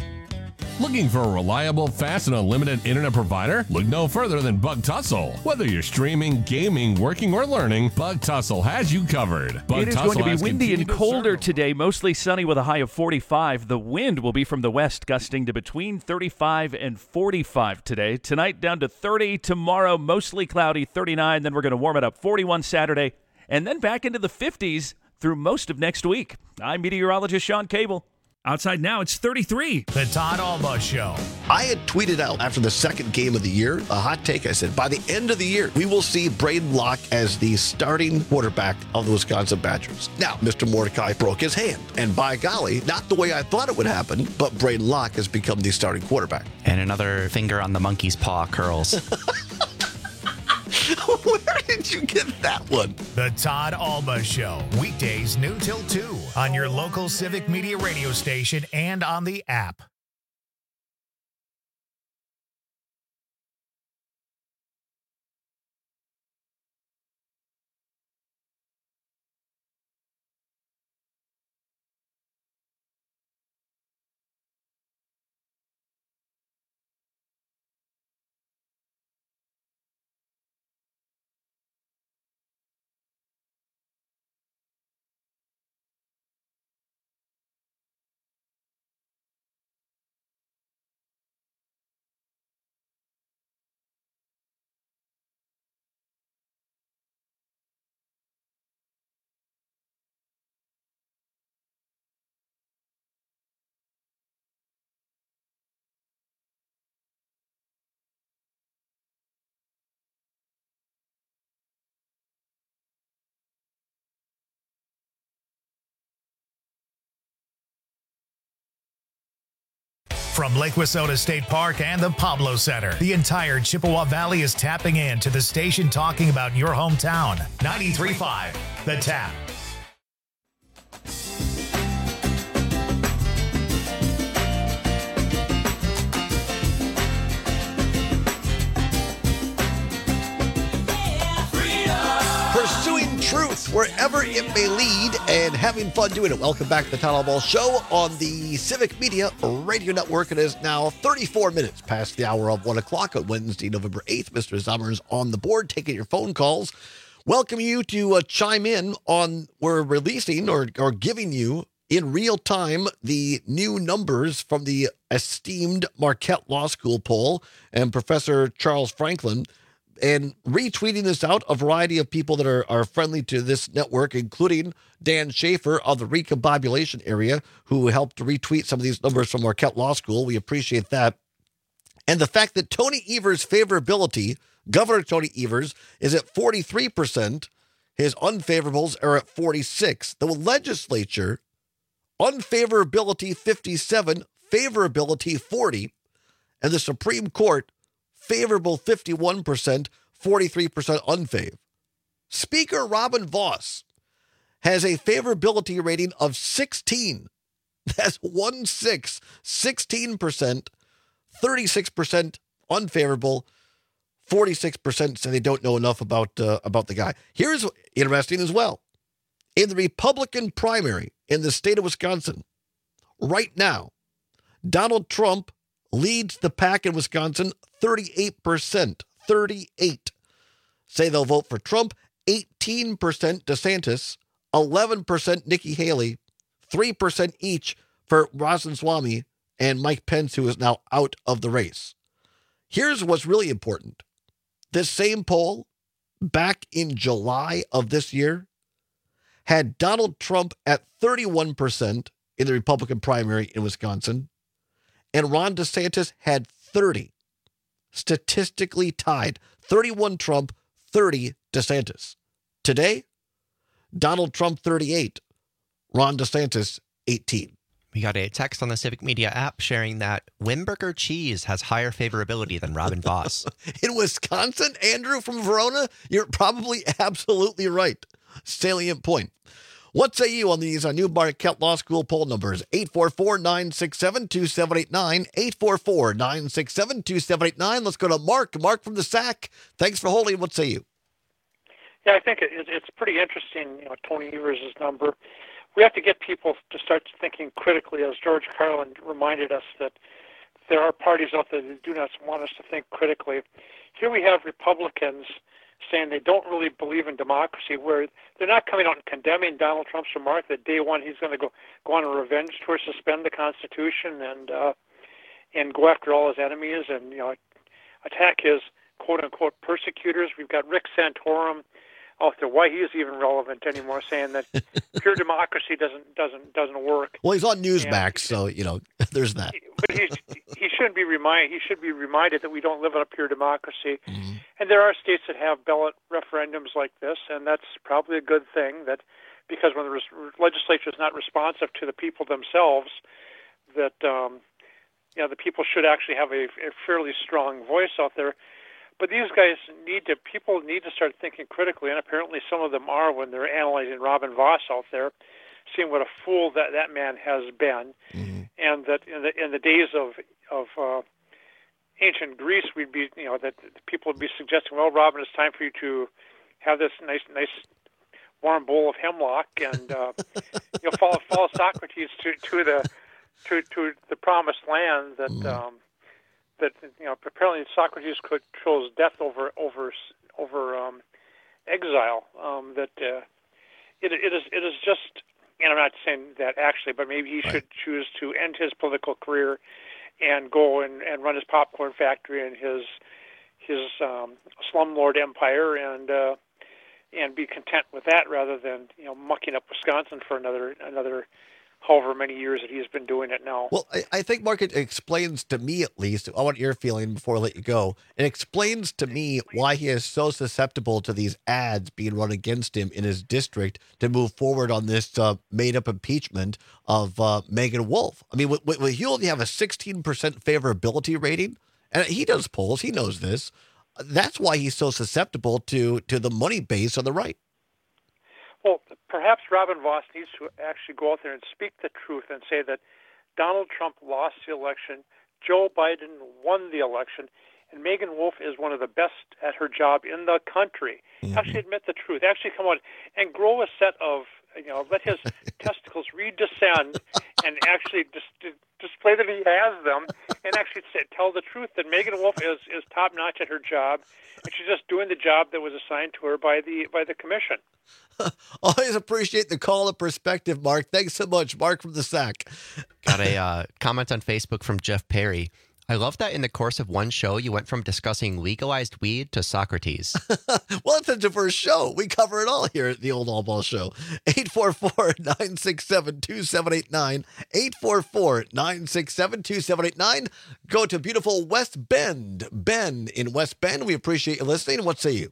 Looking for a reliable, fast, and unlimited internet provider? Look no further than Bug Tussle. Whether you're streaming, gaming, working, or learning, Bug Tussle has you covered. Bug it is Tussle going to be windy and to colder today, mostly sunny with a high of forty-five. The wind will be from the west, gusting to between thirty-five and forty-five today. Tonight down to thirty. Tomorrow, mostly cloudy, thirty-nine. Then we're going to warm it up, forty-one Saturday, and then back into the fifties through most of next week. I'm meteorologist Sean Cable. Outside now, it's thirty-three. The Todd Alba Show. I had tweeted out after the second game of the year, a hot take. I said, by the end of the year, we will see Braden Locke as the starting quarterback of the Wisconsin Badgers. Now, Mister Mordecai broke his hand. And by golly, not the way I thought it would happen, but Braden Locke has become the starting quarterback. And another finger on the monkey's paw curls. Where did you get that one? The Todd Alba Show. Weekdays noon till two on your local Civic Media radio station and on the app. From Lake Wissota State Park and the Pablo Center, the entire Chippewa Valley is tapping in to the station talking about your hometown. ninety-three point five, The Tap. truth wherever it may lead and having fun doing it. Welcome back to the Town Hall Ball Show on the Civic Media Radio Network. It is now thirty-four minutes past the hour of one o'clock on Wednesday, November eighth. Mister Zummers on the board, taking your phone calls. Welcome you to uh, chime in on, we're releasing or, or giving you in real time the new numbers from the esteemed Marquette Law School poll, and Professor Charles Franklin, and retweeting this out, a variety of people that are, are friendly to this network, including Dan Schaefer of the Recombobulation area, who helped to retweet some of these numbers from Marquette Law School. We appreciate that. And the fact that Tony Evers' favorability, Governor Tony Evers, is at forty-three percent. His unfavorables are at forty-six. The legislature, unfavorability fifty-seven, favorability forty. And the Supreme Court, favorable fifty-one percent, forty-three percent unfav. Speaker Robin Vos has a favorability rating of sixteen. That's one six, sixteen percent, thirty-six percent unfavorable, forty-six percent say they don't know enough about uh, about the guy. Here's interesting as well. In the Republican primary in the state of Wisconsin, right now, Donald Trump leads the pack in Wisconsin, thirty-eight percent. thirty-eight say they'll vote for Trump, eighteen percent DeSantis, eleven percent Nikki Haley, three percent each for Ramaswamy and Mike Pence, who is now out of the race. Here's what's really important. This same poll, back in July of this year, had Donald Trump at thirty-one percent in the Republican primary in Wisconsin, and Ron DeSantis had thirty. Statistically tied. thirty-one Trump, thirty DeSantis. Today, Donald Trump thirty-eight, Ron DeSantis eighteen. We got a text on the Civic Media app sharing that Wimberger cheese has higher favorability than Robin Vos. In Wisconsin, Andrew from Verona, you're probably absolutely right. Salient point. What say you on these uh, new Marquette Law School poll numbers? eight four four, nine six seven, two seven eight nine, eight four four, nine six seven, two seven eight nine. Let's go to Mark. Mark from the S A C. Thanks for holding. What say you? Yeah, I think it, it's pretty interesting, you know, Tony Evers' number. We have to get people to start thinking critically, as George Carlin reminded us that there are parties out there that do not want us to think critically. Here we have Republicans saying they don't really believe in democracy, where they're not coming out and condemning Donald Trump's remark that day one he's going to go, go on a revenge tour, suspend the Constitution, and uh, and go after all his enemies and, you know, attack his quote-unquote persecutors. We've got Rick Santorum out there, why he is even relevant anymore, saying that pure democracy doesn't doesn't doesn't work. Well, he's on Newsmax, so you know there's that. But he he shouldn't be reminded. He should be reminded that we don't live in a pure democracy, mm-hmm. and there are states that have ballot referendums like this, and that's probably a good thing. That because when the res- legislature is not responsive to the people themselves, that um, you know the people should actually have a, a fairly strong voice out there. But these guys need to, people need to start thinking critically, and apparently some of them are when they're analyzing Robin Vos out there, seeing what a fool that, that man has been, mm-hmm. and that in the in the days of of uh, ancient Greece, we'd be, you know, that people would be suggesting, well, Robin, it's time for you to have this nice nice warm bowl of hemlock and uh, you know follow follow Socrates to to the to to the promised land that. Mm-hmm. Um, That you know, apparently Socrates could chose death over over over um, exile. Um, that uh, it it is it is just, and I'm not saying that actually, but maybe he right. should choose to end his political career and go and, and run his popcorn factory and his his um, slumlord empire and uh, and be content with that rather than you know mucking up Wisconsin for another another. however many years that he's been doing it now. Well, I, I think, Mark, it explains to me at least, I want your feeling before I let you go, it explains to me why he is so susceptible to these ads being run against him in his district to move forward on this uh, made-up impeachment of uh, Megan Wolf. I mean, with, with, he only have a sixteen percent favorability rating, and he does polls, he knows this. That's why he's so susceptible to, to the money base on the right. Well, perhaps Robin Vos needs to actually go out there and speak the truth and say that Donald Trump lost the election, Joe Biden won the election, And Megan Wolf is one of the best at her job in the country. Mm-hmm. Actually admit the truth. Actually come out and grow a set of, you know, let his testicles redescend and actually dis- display that he has them and actually say, tell the truth that Megan Wolf is, is top-notch at her job, and she's just doing the job that was assigned to her by the by the commission. Always appreciate the call of perspective, Mark. Thanks so much, Mark from the S A C. Got a uh, comment on Facebook from Jeff Perry. I love that in the course of one show, you went from discussing legalized weed to Socrates. Well, it's a diverse show. We cover it all here at the Old All Ball Show. eight four four, nine six seven, two seven eight nine. eight four four, nine six seven, two seven eight nine. Go to beautiful West Bend. Ben in West Bend. We appreciate you listening. What say you?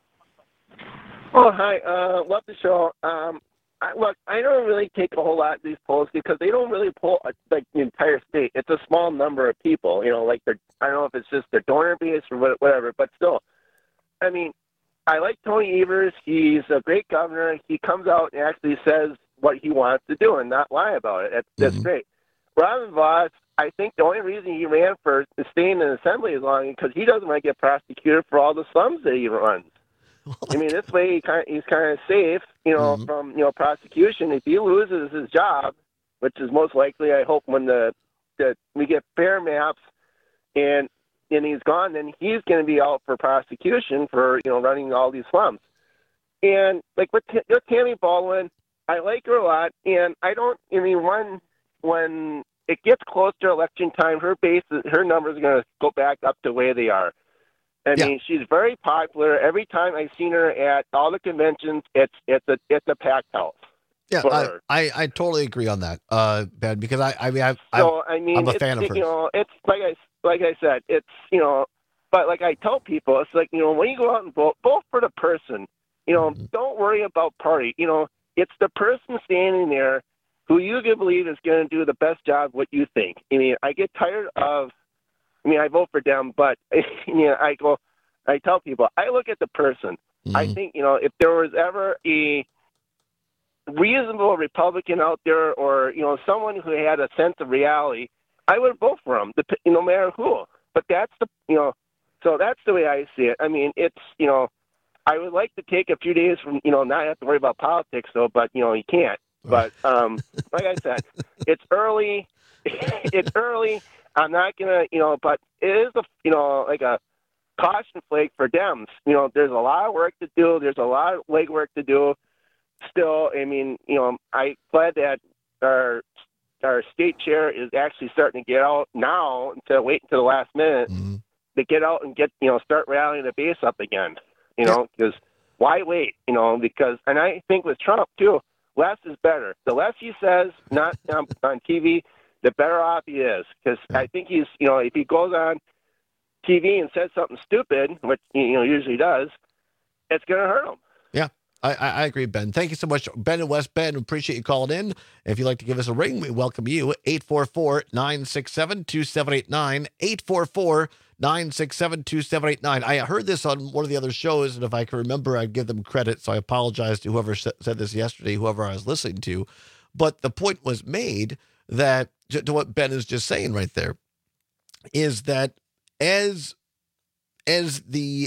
Oh, hi. Uh, love the show. Um, I, look, I don't really take a whole lot of these polls because they don't really poll uh, like the entire state. It's a small number of people, you know, like they're, I don't know if it's just their donor base or whatever, but still, I mean, I like Tony Evers. He's a great governor. He comes out and actually says what he wants to do and not lie about it. That's, that's mm-hmm. great. Robin Voss, I think the only reason he ran for staying in assembly is long because he doesn't want to get prosecuted for all the slums that he runs. I mean, this way he kind of, he's kind of safe, you know, mm-hmm. from, you know, prosecution. If he loses his job, which is most likely, I hope, when the, the we get fair maps and and he's gone, then he's going to be out for prosecution for, you know, running all these slums. And, like, with, with Tammy Baldwin, I like her a lot, and I don't, I mean, when, when it gets close to election time, her base, her numbers are going to go back up to where they are. I yeah. mean, she's very popular. Every time I've seen her at all the conventions, it's it's a it's a packed house. Yeah, I, I, I totally agree on that, uh, Ben. Because I I mean I so, I mean I'm a it's, fan of her. You know, it's like I like I said, it's you know, but like I tell people, it's like you know when you go out and vote, vote for the person. You know, mm-hmm. don't worry about party. You know, it's the person standing there who you believe is going to do the best job. What you think. I mean, I get tired of. I mean, I vote for them, but you know, I go, I tell people, I look at the person. Mm-hmm. I think, you know, if there was ever a reasonable Republican out there or, you know, someone who had a sense of reality, I would vote for him, no matter who. But that's the, you know, so that's the way I see it. I mean, it's, you know, I would like to take a few days from, you know, not have to worry about politics, though, but, you know, you can't. But um, like I said, it's early. It's early. I'm not going to, you know, but it is, a, you know, like a caution flake for Dems. You know, there's a lot of work to do. There's a lot of legwork to do still. I mean, you know, I'm glad that our our state chair is actually starting to get out now instead of waiting until the last minute mm-hmm. to get out and get, you know, start rallying the base up again, you know, because why wait, you know, because, and I think with Trump too, less is better. The less he says, not on, on T V, the better off he is. Because yeah. I think he's, you know, if he goes on T V and says something stupid, which, you know, usually does, it's going to hurt him. Yeah, I, I agree, Ben. Thank you so much, Ben in West Bend. Appreciate you calling in. If you'd like to give us a ring, we welcome you. eight four four, nine six seven, two seven eight nine. eight four four, nine six seven, two seven eight nine. I heard this on one of the other shows, and if I can remember, I'd give them credit. So I apologize to whoever said this yesterday, whoever I was listening to. But the point was made that, to what Ben is just saying right there, is that as as the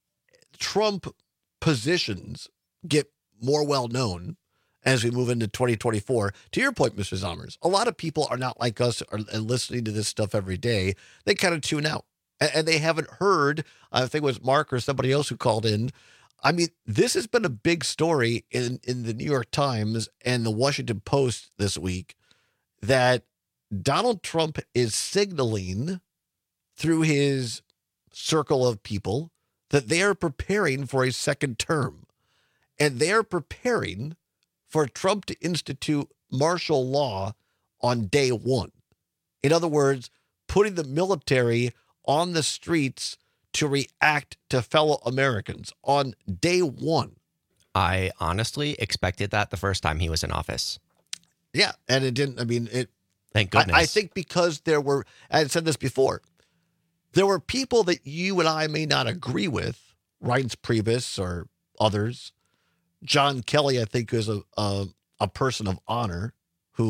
Trump positions get more well known as we move into twenty twenty-four, to your point, Mister Zommers, a lot of people are not like us are, and listening to this stuff every day. They kind of tune out, and, and they haven't heard. I think it was Mark or somebody else who called in. I mean, this has been a big story in in the New York Times and the Washington Post this week that Donald Trump is signaling through his circle of people that they are preparing for a second term. And they are preparing for Trump to institute martial law on day one. In other words, putting the military on the streets to react to fellow Americans on day one. I honestly expected that the first time he was in office. Yeah, and it didn't, I mean, it. Thank goodness. I, I think because there were, I had said this before, there were people that you and I may not agree with, Reince Priebus or others. John Kelly, I think, is a, a, a person of honor who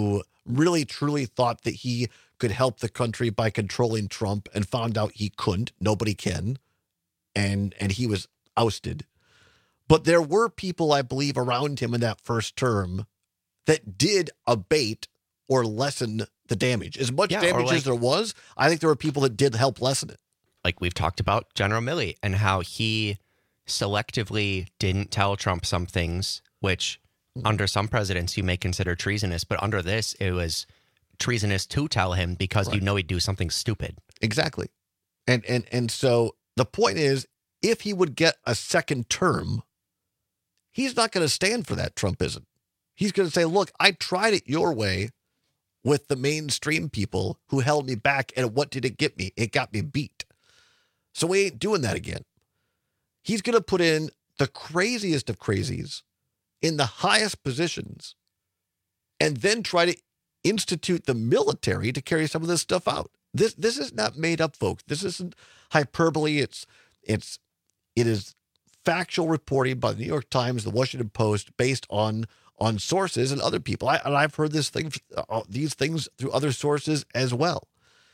really truly thought that he could help the country by controlling Trump and found out he couldn't. Nobody can. And and he was ousted. But there were people, I believe, around him in that first term that did abate or lessen the damage. As much Yeah, or damage like- as there was, I think there were people that did help lessen it. Like we've talked about General Milley and how he selectively didn't tell Trump some things, which under some presidents you may consider treasonous, but under this, it was treasonous to tell him because Right. you know he'd do something stupid. Exactly. And and and so the point is, if he would get a second term, he's not going to stand for that, Trump isn't. He's going to say, look, I tried it your way with the mainstream people who held me back, and what did it get me? It got me beat. So we ain't doing that again. He's going to put in the craziest of crazies in the highest positions and then try to institute the military to carry some of this stuff out. This this is not made up, folks. This isn't hyperbole. It's it's it is factual reporting by the New York Times, the Washington Post, based on on sources and other people. I, and I've heard this thing, uh, these things through other sources as well.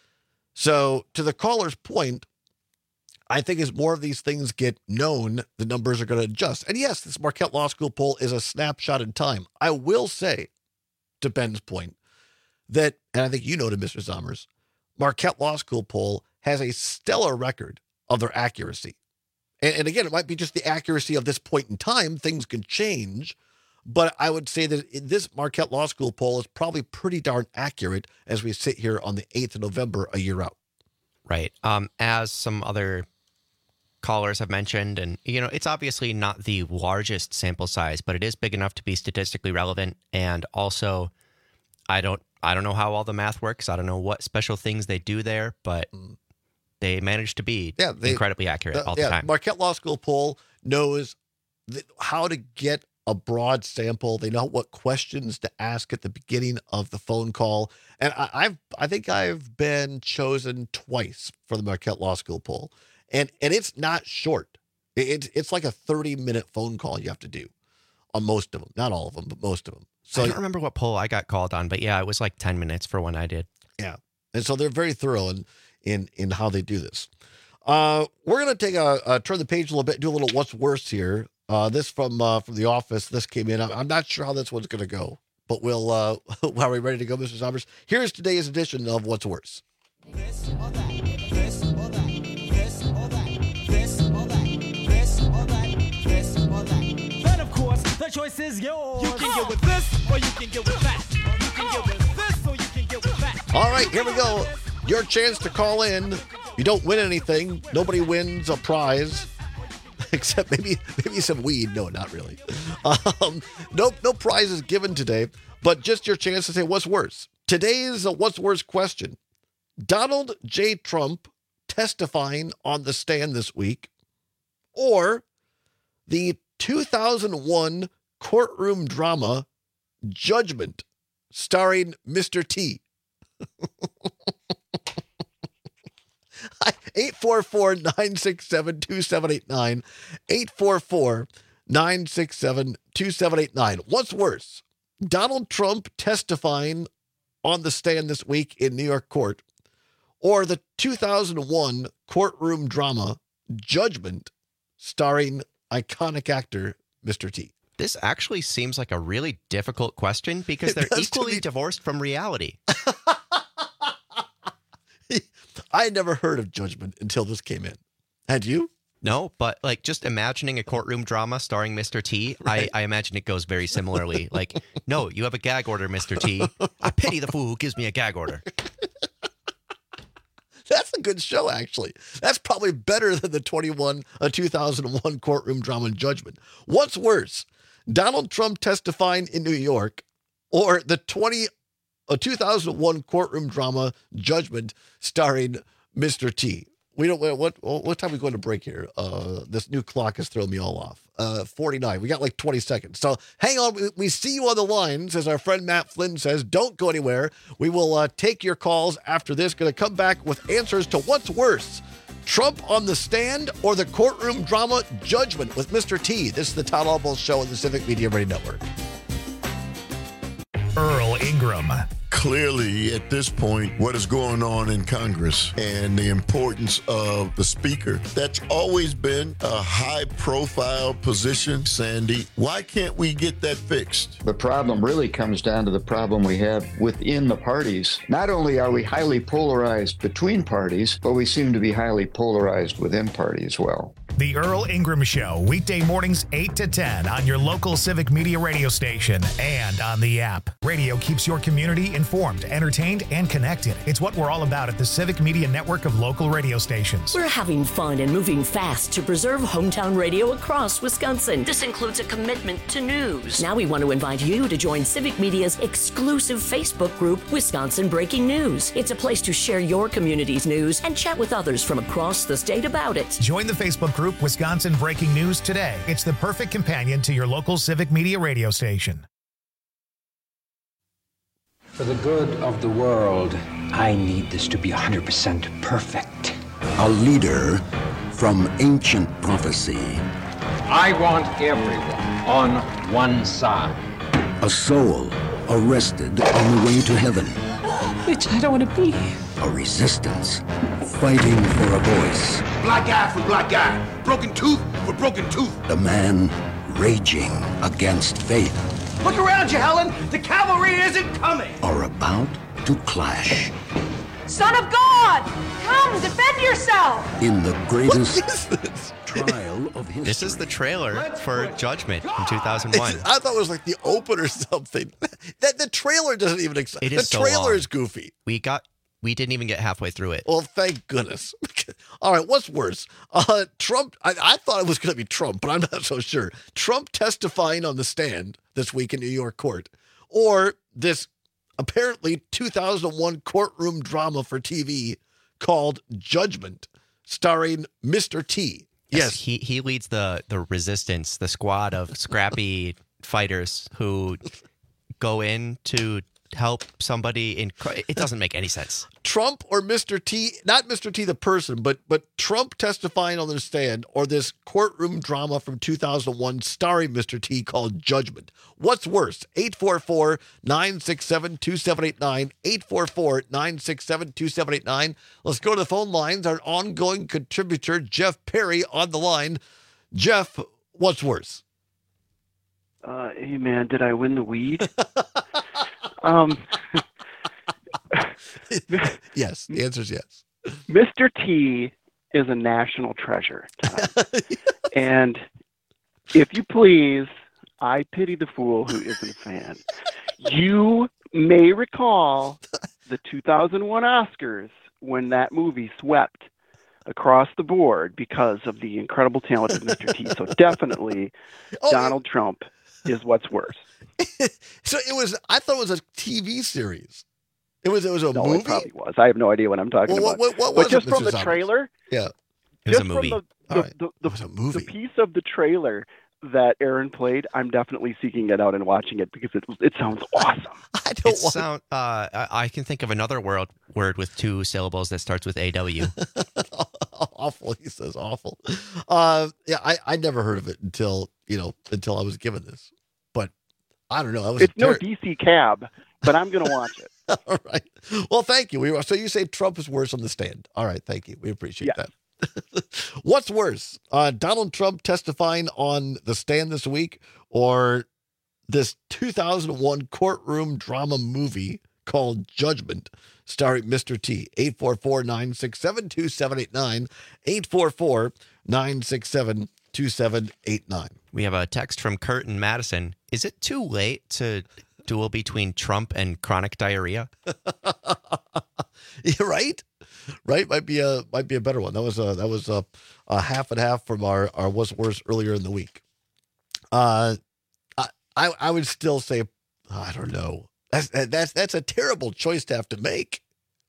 So to the caller's point, I think as more of these things get known, the numbers are going to adjust. And yes, this Marquette Law School poll is a snapshot in time. I will say, to Ben's point, that, and I think you know to Mister Zommers, Marquette Law School poll has a stellar record of their accuracy. And, and again, it might be just the accuracy of this point in time. Things can change. But I would say that this Marquette Law School poll is probably pretty darn accurate as we sit here on the eighth of November, a year out. Right. Um, as some other callers have mentioned, and, you know, it's obviously not the largest sample size, but it is big enough to be statistically relevant. And also, I don't I don't know how all the math works. I don't know what special things they do there, but they manage to be yeah, they, incredibly accurate the, all yeah, the time. Marquette Law School poll knows th- how to get a broad sample. They know what questions to ask at the beginning of the phone call. And I, I've I think I've been chosen twice for the Marquette Law School poll. And and it's not short. It, it's it's like a thirty minute phone call you have to do on most of them. Not all of them, but most of them. So I don't remember what poll I got called on, but yeah, it was like ten minutes for one I did. Yeah. And so they're very thorough in in, in how they do this. Uh, we're going to take a, a turn the page a little bit, do a little what's worse here. Uh, this from uh, from the office. This came in. I'm, I'm not sure how this one's going to go, but we'll. Uh, are we ready to go, Mister Zommers? Here's today's edition of What's Worse. This or that, this or that, this or that, this or that, this or that, this or that. Then of course the choice is yours. You can get with this or you can get with that. You can get with this or you can get with that. All right, here we go. Your chance to call in. You don't win anything. Nobody wins a prize. Except maybe maybe some weed. No, not really. Um, no, no prizes given today, but just your chance to say what's worse. Today's uh, what's worse question. Donald J. Trump testifying on the stand this week, or the two thousand one courtroom drama Judgment starring Mister T. eight four four, nine six seven, two seven eight nine. eight four four, nine six seven, two seven eight nine. What's worse? Donald Trump testifying on the stand this week in New York court, or the two thousand one courtroom drama Judgment starring iconic actor Mister T? This actually seems like a really difficult question because they're equally me. divorced from reality. I had never heard of Judgment until this came in. Had you? No, but like just imagining a courtroom drama starring Mister T, right. I, I imagine it goes very similarly. Like, no, you have a gag order, Mister T. I pity the fool who gives me a gag order. That's a good show, actually. That's probably better than the twenty-one, uh, two thousand one courtroom drama Judgment. What's worse, Donald Trump testifying in New York, or the twenty, uh, two thousand one courtroom drama Judgment starring Mister T? We don't. What what time are we going to break here? Uh, this new clock has thrown me all off. Uh, forty-nine. We got like twenty seconds. So hang on. We, we see you on the lines, as our friend Matt Flynn says. Don't go anywhere. We will uh, take your calls after this. Going to come back with answers to what's worse: Trump on the stand or the courtroom drama Judgment with Mister T. This is the Todd Albaugh Show on the Civic Media Radio Network. Earl Ingram, clearly at this point what is going on in Congress and the importance of the speaker. That's always been a high-profile position, Sandy. Why can't we get that fixed? The problem really comes down to the problem we have within the parties. Not only are we highly polarized between parties, but we seem to be highly polarized within party as well. The Earl Ingram Show, weekday mornings eight to ten on your local Civic Media radio station and on the app. Radio keeps your community informed, entertained, and connected. It's what we're all about at the Civic Media network of local radio stations. We're having fun and moving fast to preserve hometown radio across Wisconsin. This includes a commitment to news. Now we want to invite you to join Civic Media's exclusive Facebook group, Wisconsin Breaking News. It's a place to share your community's news and chat with others from across the state about it. Join the Facebook group Wisconsin Breaking News today. It's the perfect companion to your local Civic Media radio station. For the good of the world, I need this to be one hundred percent perfect. A leader from ancient prophecy. I want everyone on one side. A soul arrested on the way to heaven. Which I don't want to be. A resistance fighting for a voice. Black eye for black eye. Broken tooth for broken tooth. A man raging against faith. Look around you, Helen. The cavalry isn't coming. Are about to clash. Son of God! Come, defend yourself! In the greatest trial of history. This is the trailer for Judgment in two thousand one. I thought it was like the open or something. That the trailer doesn't even exist. It The is so trailer long. is goofy. We got we didn't even get halfway through it. Well, thank goodness. All right, what's worse? Uh, Trump, I, I thought it was going to be Trump, but I'm not so sure. Trump testifying on the stand this week in New York court, or this apparently two thousand one courtroom drama for T V called Judgment, starring Mister T. Yes. He he leads the the resistance, the squad of scrappy fighters who go in to help somebody in. It doesn't make any sense. Trump or Mister T, not Mister T the person, but but Trump testifying on the stand, or this courtroom drama from two thousand one starring Mister T called Judgment. What's worse? eight four four, nine six seven, two seven eight nine, eight four four, nine six seven, two seven eight nine. Let's go to the phone lines. Our ongoing contributor, Jeff Perry, on the line. Jeff, what's worse? Uh, hey, man, did I win the weed? um... Yes, the answer is yes. Mister T is a national treasure, Todd. And if you please, I pity the fool who isn't a fan. You may recall the two thousand one Oscars when that movie swept across the board because of the incredible talent of Mister T. So definitely Oh, Donald Trump is what's worse. So it was, I thought it was a T V series. It was, it was a no, movie? It probably was. I have no idea what I'm talking Well, about. what- what but was just it, from Mister the Zomers? trailer, Yeah. It was just a movie. From the, All the, right. the, the, It was a movie. the piece of the trailer that Aaron played, I'm definitely seeking it out and watching it because it it sounds awesome. I It sound, uh, I I can think of another word word with two syllables that starts with A W. Awful, he says awful. Uh, yeah, I, I never heard of it until, you know, until I was given this. But I don't know. That was It's a no ter- D C cab, but I'm going to watch it. All right. Well, thank you. We were, so you say Trump is worse on the stand. All right. Thank you. We appreciate that. What's worse? Uh, Donald Trump testifying on the stand this week, or this two thousand one courtroom drama movie called Judgment starring Mister T? eight four four, nine six seven, two seven eight nine. eight four four, nine six seven, two seven eight nine. We have a text from Kurt and Madison. Is it too late to duel between Trump and chronic diarrhea? You're right. Right, might be a might be a better one. That was a that was a, a half and half from our our what's worse earlier in the week. Uh, I I, I would still say I don't know. That's that's that's a terrible choice to have to make.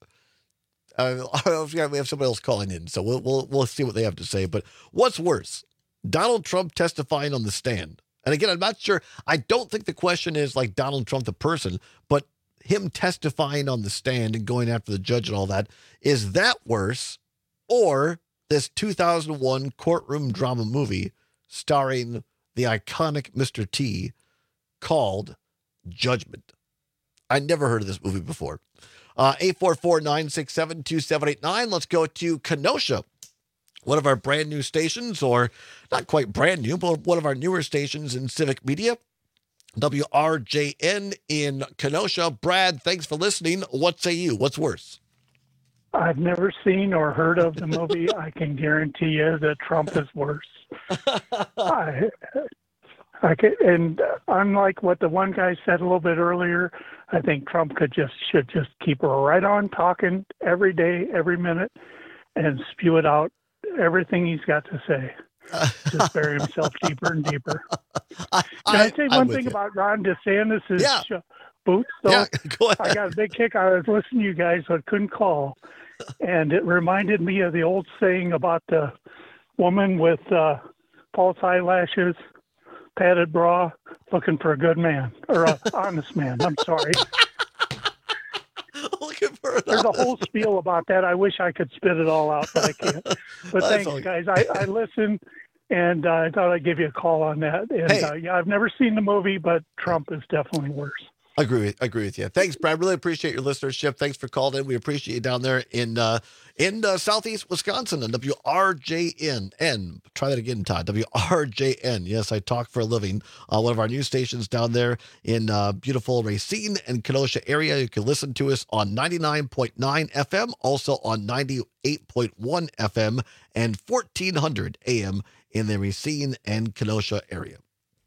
Uh, we have somebody else calling in, so we'll we'll we'll see what they have to say. But what's worse, Donald Trump testifying on the stand? And again, I'm not sure. I don't think the question is like Donald Trump the person, but him testifying on the stand and going after the judge and all that. Is that worse, or this two thousand one courtroom drama movie starring the iconic Mister T called Judgment? I never heard of this movie before. Uh, eight four four, nine six seven, two seven eight nine. Let's go to Kenosha, one of our brand new stations, or not quite brand new, but one of our newer stations in Civic Media. W R J N in Kenosha. Brad, thanks for listening. What say you? What's worse? I've never seen or heard of the movie. I can guarantee you that Trump is worse. I, I can, and unlike what the one guy said a little bit earlier, I think Trump could just should just keep right on talking every day, every minute, and spew it out, everything he's got to say. Just bury himself deeper and deeper. I, Can I, I say I'm one thing you. about Ron DeSantis' Yeah. sh- boots? Though? Yeah, go ahead. I got a big kick. I was listening to you guys, but couldn't call. And it reminded me of the old saying about the woman with uh, false eyelashes, padded bra, looking for a good man, or an honest man. I'm sorry. Looking for an There's a honest whole spiel about that. I wish I could spit it all out, but I can't. But That's thanks, all- guys. I, I listened, and uh, I thought I'd give you a call on that. And Hey. uh, yeah, I've never seen the movie, but Trump is definitely worse. Agree with, agree with you. Thanks, Brad. Really appreciate your listenership. Thanks for calling in. We appreciate you down there in uh, in uh, Southeast Wisconsin on W R J N. N. Try that again, Todd. W R J N. Yes, I talk for a living. Uh, one of our news stations down there in uh, beautiful Racine and Kenosha area. You can listen to us on ninety-nine point nine F M, also on ninety-eight point one F M and fourteen hundred A M in the Racine and Kenosha area.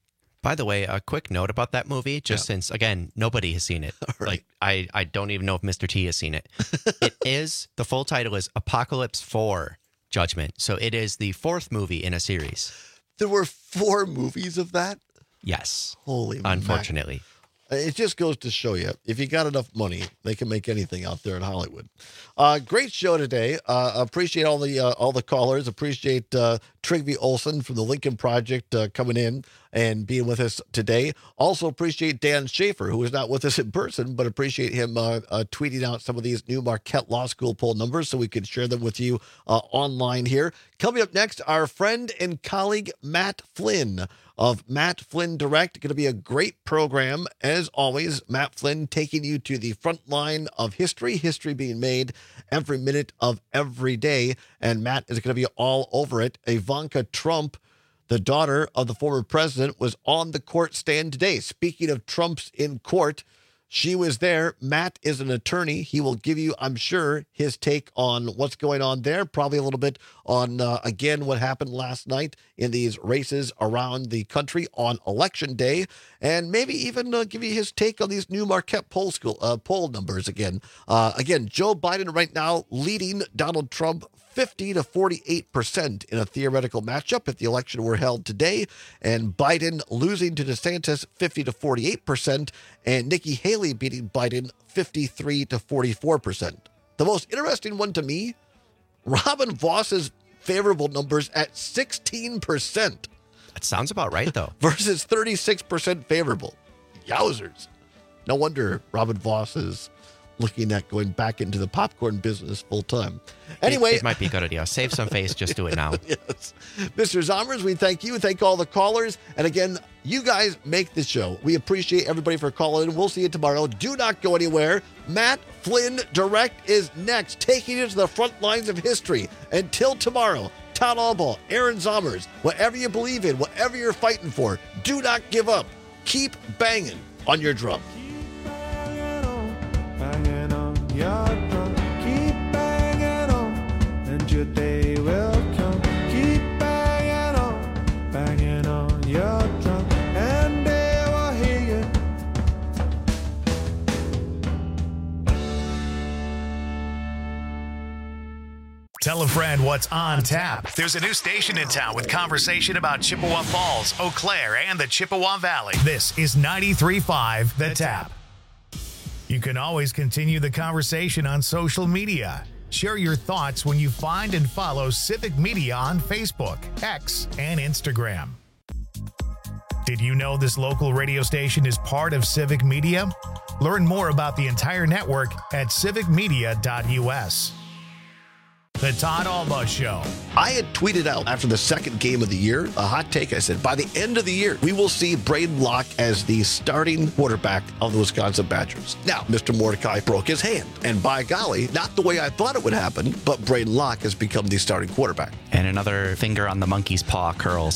By the way, a quick note about that movie, just Yeah. since, again, nobody has seen it. Right. Like, I, I don't even know if Mister T has seen it. It is, the full title is Apocalypse four Judgment. So it is the fourth movie in a series. There were four movies of that? Yes. Holy Unfortunately. mac- It just goes to show you, if you got enough money, they can make anything out there in Hollywood. Uh, great show today. Uh, appreciate all the uh, all the callers. Appreciate uh, Trigby Olson from the Lincoln Project uh, coming in and being with us today. Also appreciate Dan Schaefer, who is not with us in person, but appreciate him uh, uh, tweeting out some of these new Marquette Law School poll numbers so we can share them with you uh, online here. Coming up next, our friend and colleague Matt Flynn of Matt Flynn Direct. Going to be a great program. As always, Matt Flynn taking you to the front line of history, history being made every minute of every day. And Matt is going to be all over it. Ivanka Trump, the daughter of the former president, was on the court stand today. Speaking of Trump's in court, she was there. Matt is an attorney. He will give you, I'm sure, his take on what's going on there. Probably a little bit on, uh, again, what happened last night in these races around the country on Election Day. And maybe even uh, give you his take on these new Marquette poll school uh, poll numbers again. Uh, again, Joe Biden right now leading Donald Trump fifty to forty-eight percent in a theoretical matchup if the election were held today, and Biden losing to DeSantis fifty to forty-eight percent, and Nikki Haley beating Biden fifty-three to forty-four percent. The most interesting one to me, Robin Voss's favorable numbers at sixteen percent. That sounds about right, though. Versus thirty-six percent favorable. Yowzers. No wonder Robin Voss is looking at going back into the popcorn business full time. Anyway, It, it might be a good idea. Save some face. Just do it now. Yes. Mister Zommers, we thank you. Thank all the callers. And again, you guys make the show. We appreciate everybody for calling in. We'll see you tomorrow. Do not go anywhere. Matt Flynn Direct is next, taking you to the front lines of history. Until tomorrow, Todd Albaugh, Aaron Zommers, whatever you believe in, whatever you're fighting for, do not give up. Keep banging on your drum. Banging on your drum, keep banging on, and your day will come. Keep banging on, banging on your drum, and they will hear you. Tell a friend what's on tap. There's a new station in town with conversation about Chippewa Falls, Eau Claire, and the Chippewa Valley. This is ninety-three point five The Tap. You can always continue the conversation on social media. Share your thoughts when you find and follow Civic Media on Facebook, X, and Instagram. Did you know this local radio station is part of Civic Media? Learn more about the entire network at civic media dot U S. The Todd Alba Show. I had tweeted out after the second game of the year, a hot take. I said, by the end of the year, we will see Braden Locke as the starting quarterback of the Wisconsin Badgers. Now, Mister Mordecai broke his hand. And by golly, not the way I thought it would happen, but Braden Locke has become the starting quarterback. And another finger on the monkey's paw curls.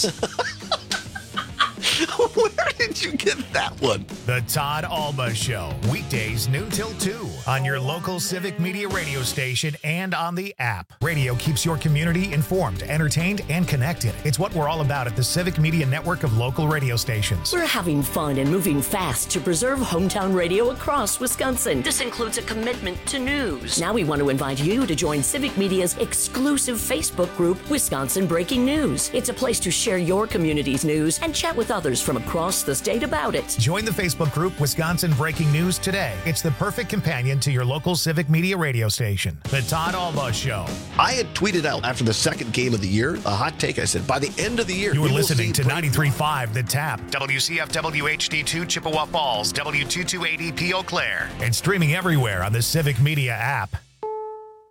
Where did you get that one? The Todd Alba Show. Weekdays noon till two on your local Civic Media radio station and on the app. Radio keeps your community informed, entertained, and connected. It's what we're all about at the Civic Media network of local radio stations. We're having fun and moving fast to preserve hometown radio across Wisconsin. This includes a commitment to news. Now we want to invite you to join Civic Media's exclusive Facebook group, Wisconsin Breaking News. It's a place to share your community's news and chat with others from across the state about it. Join the Facebook group Wisconsin Breaking News today. It's the perfect companion to your local Civic Media radio station. The Todd Alba Show. I had tweeted out after the second game of the year, a hot take. I said, by the end of the year, you were we will listening see to ninety-three point five The Tap, W C F W H D two Chippewa Falls, W two two eighty P Eau Claire, and streaming everywhere on the Civic Media app.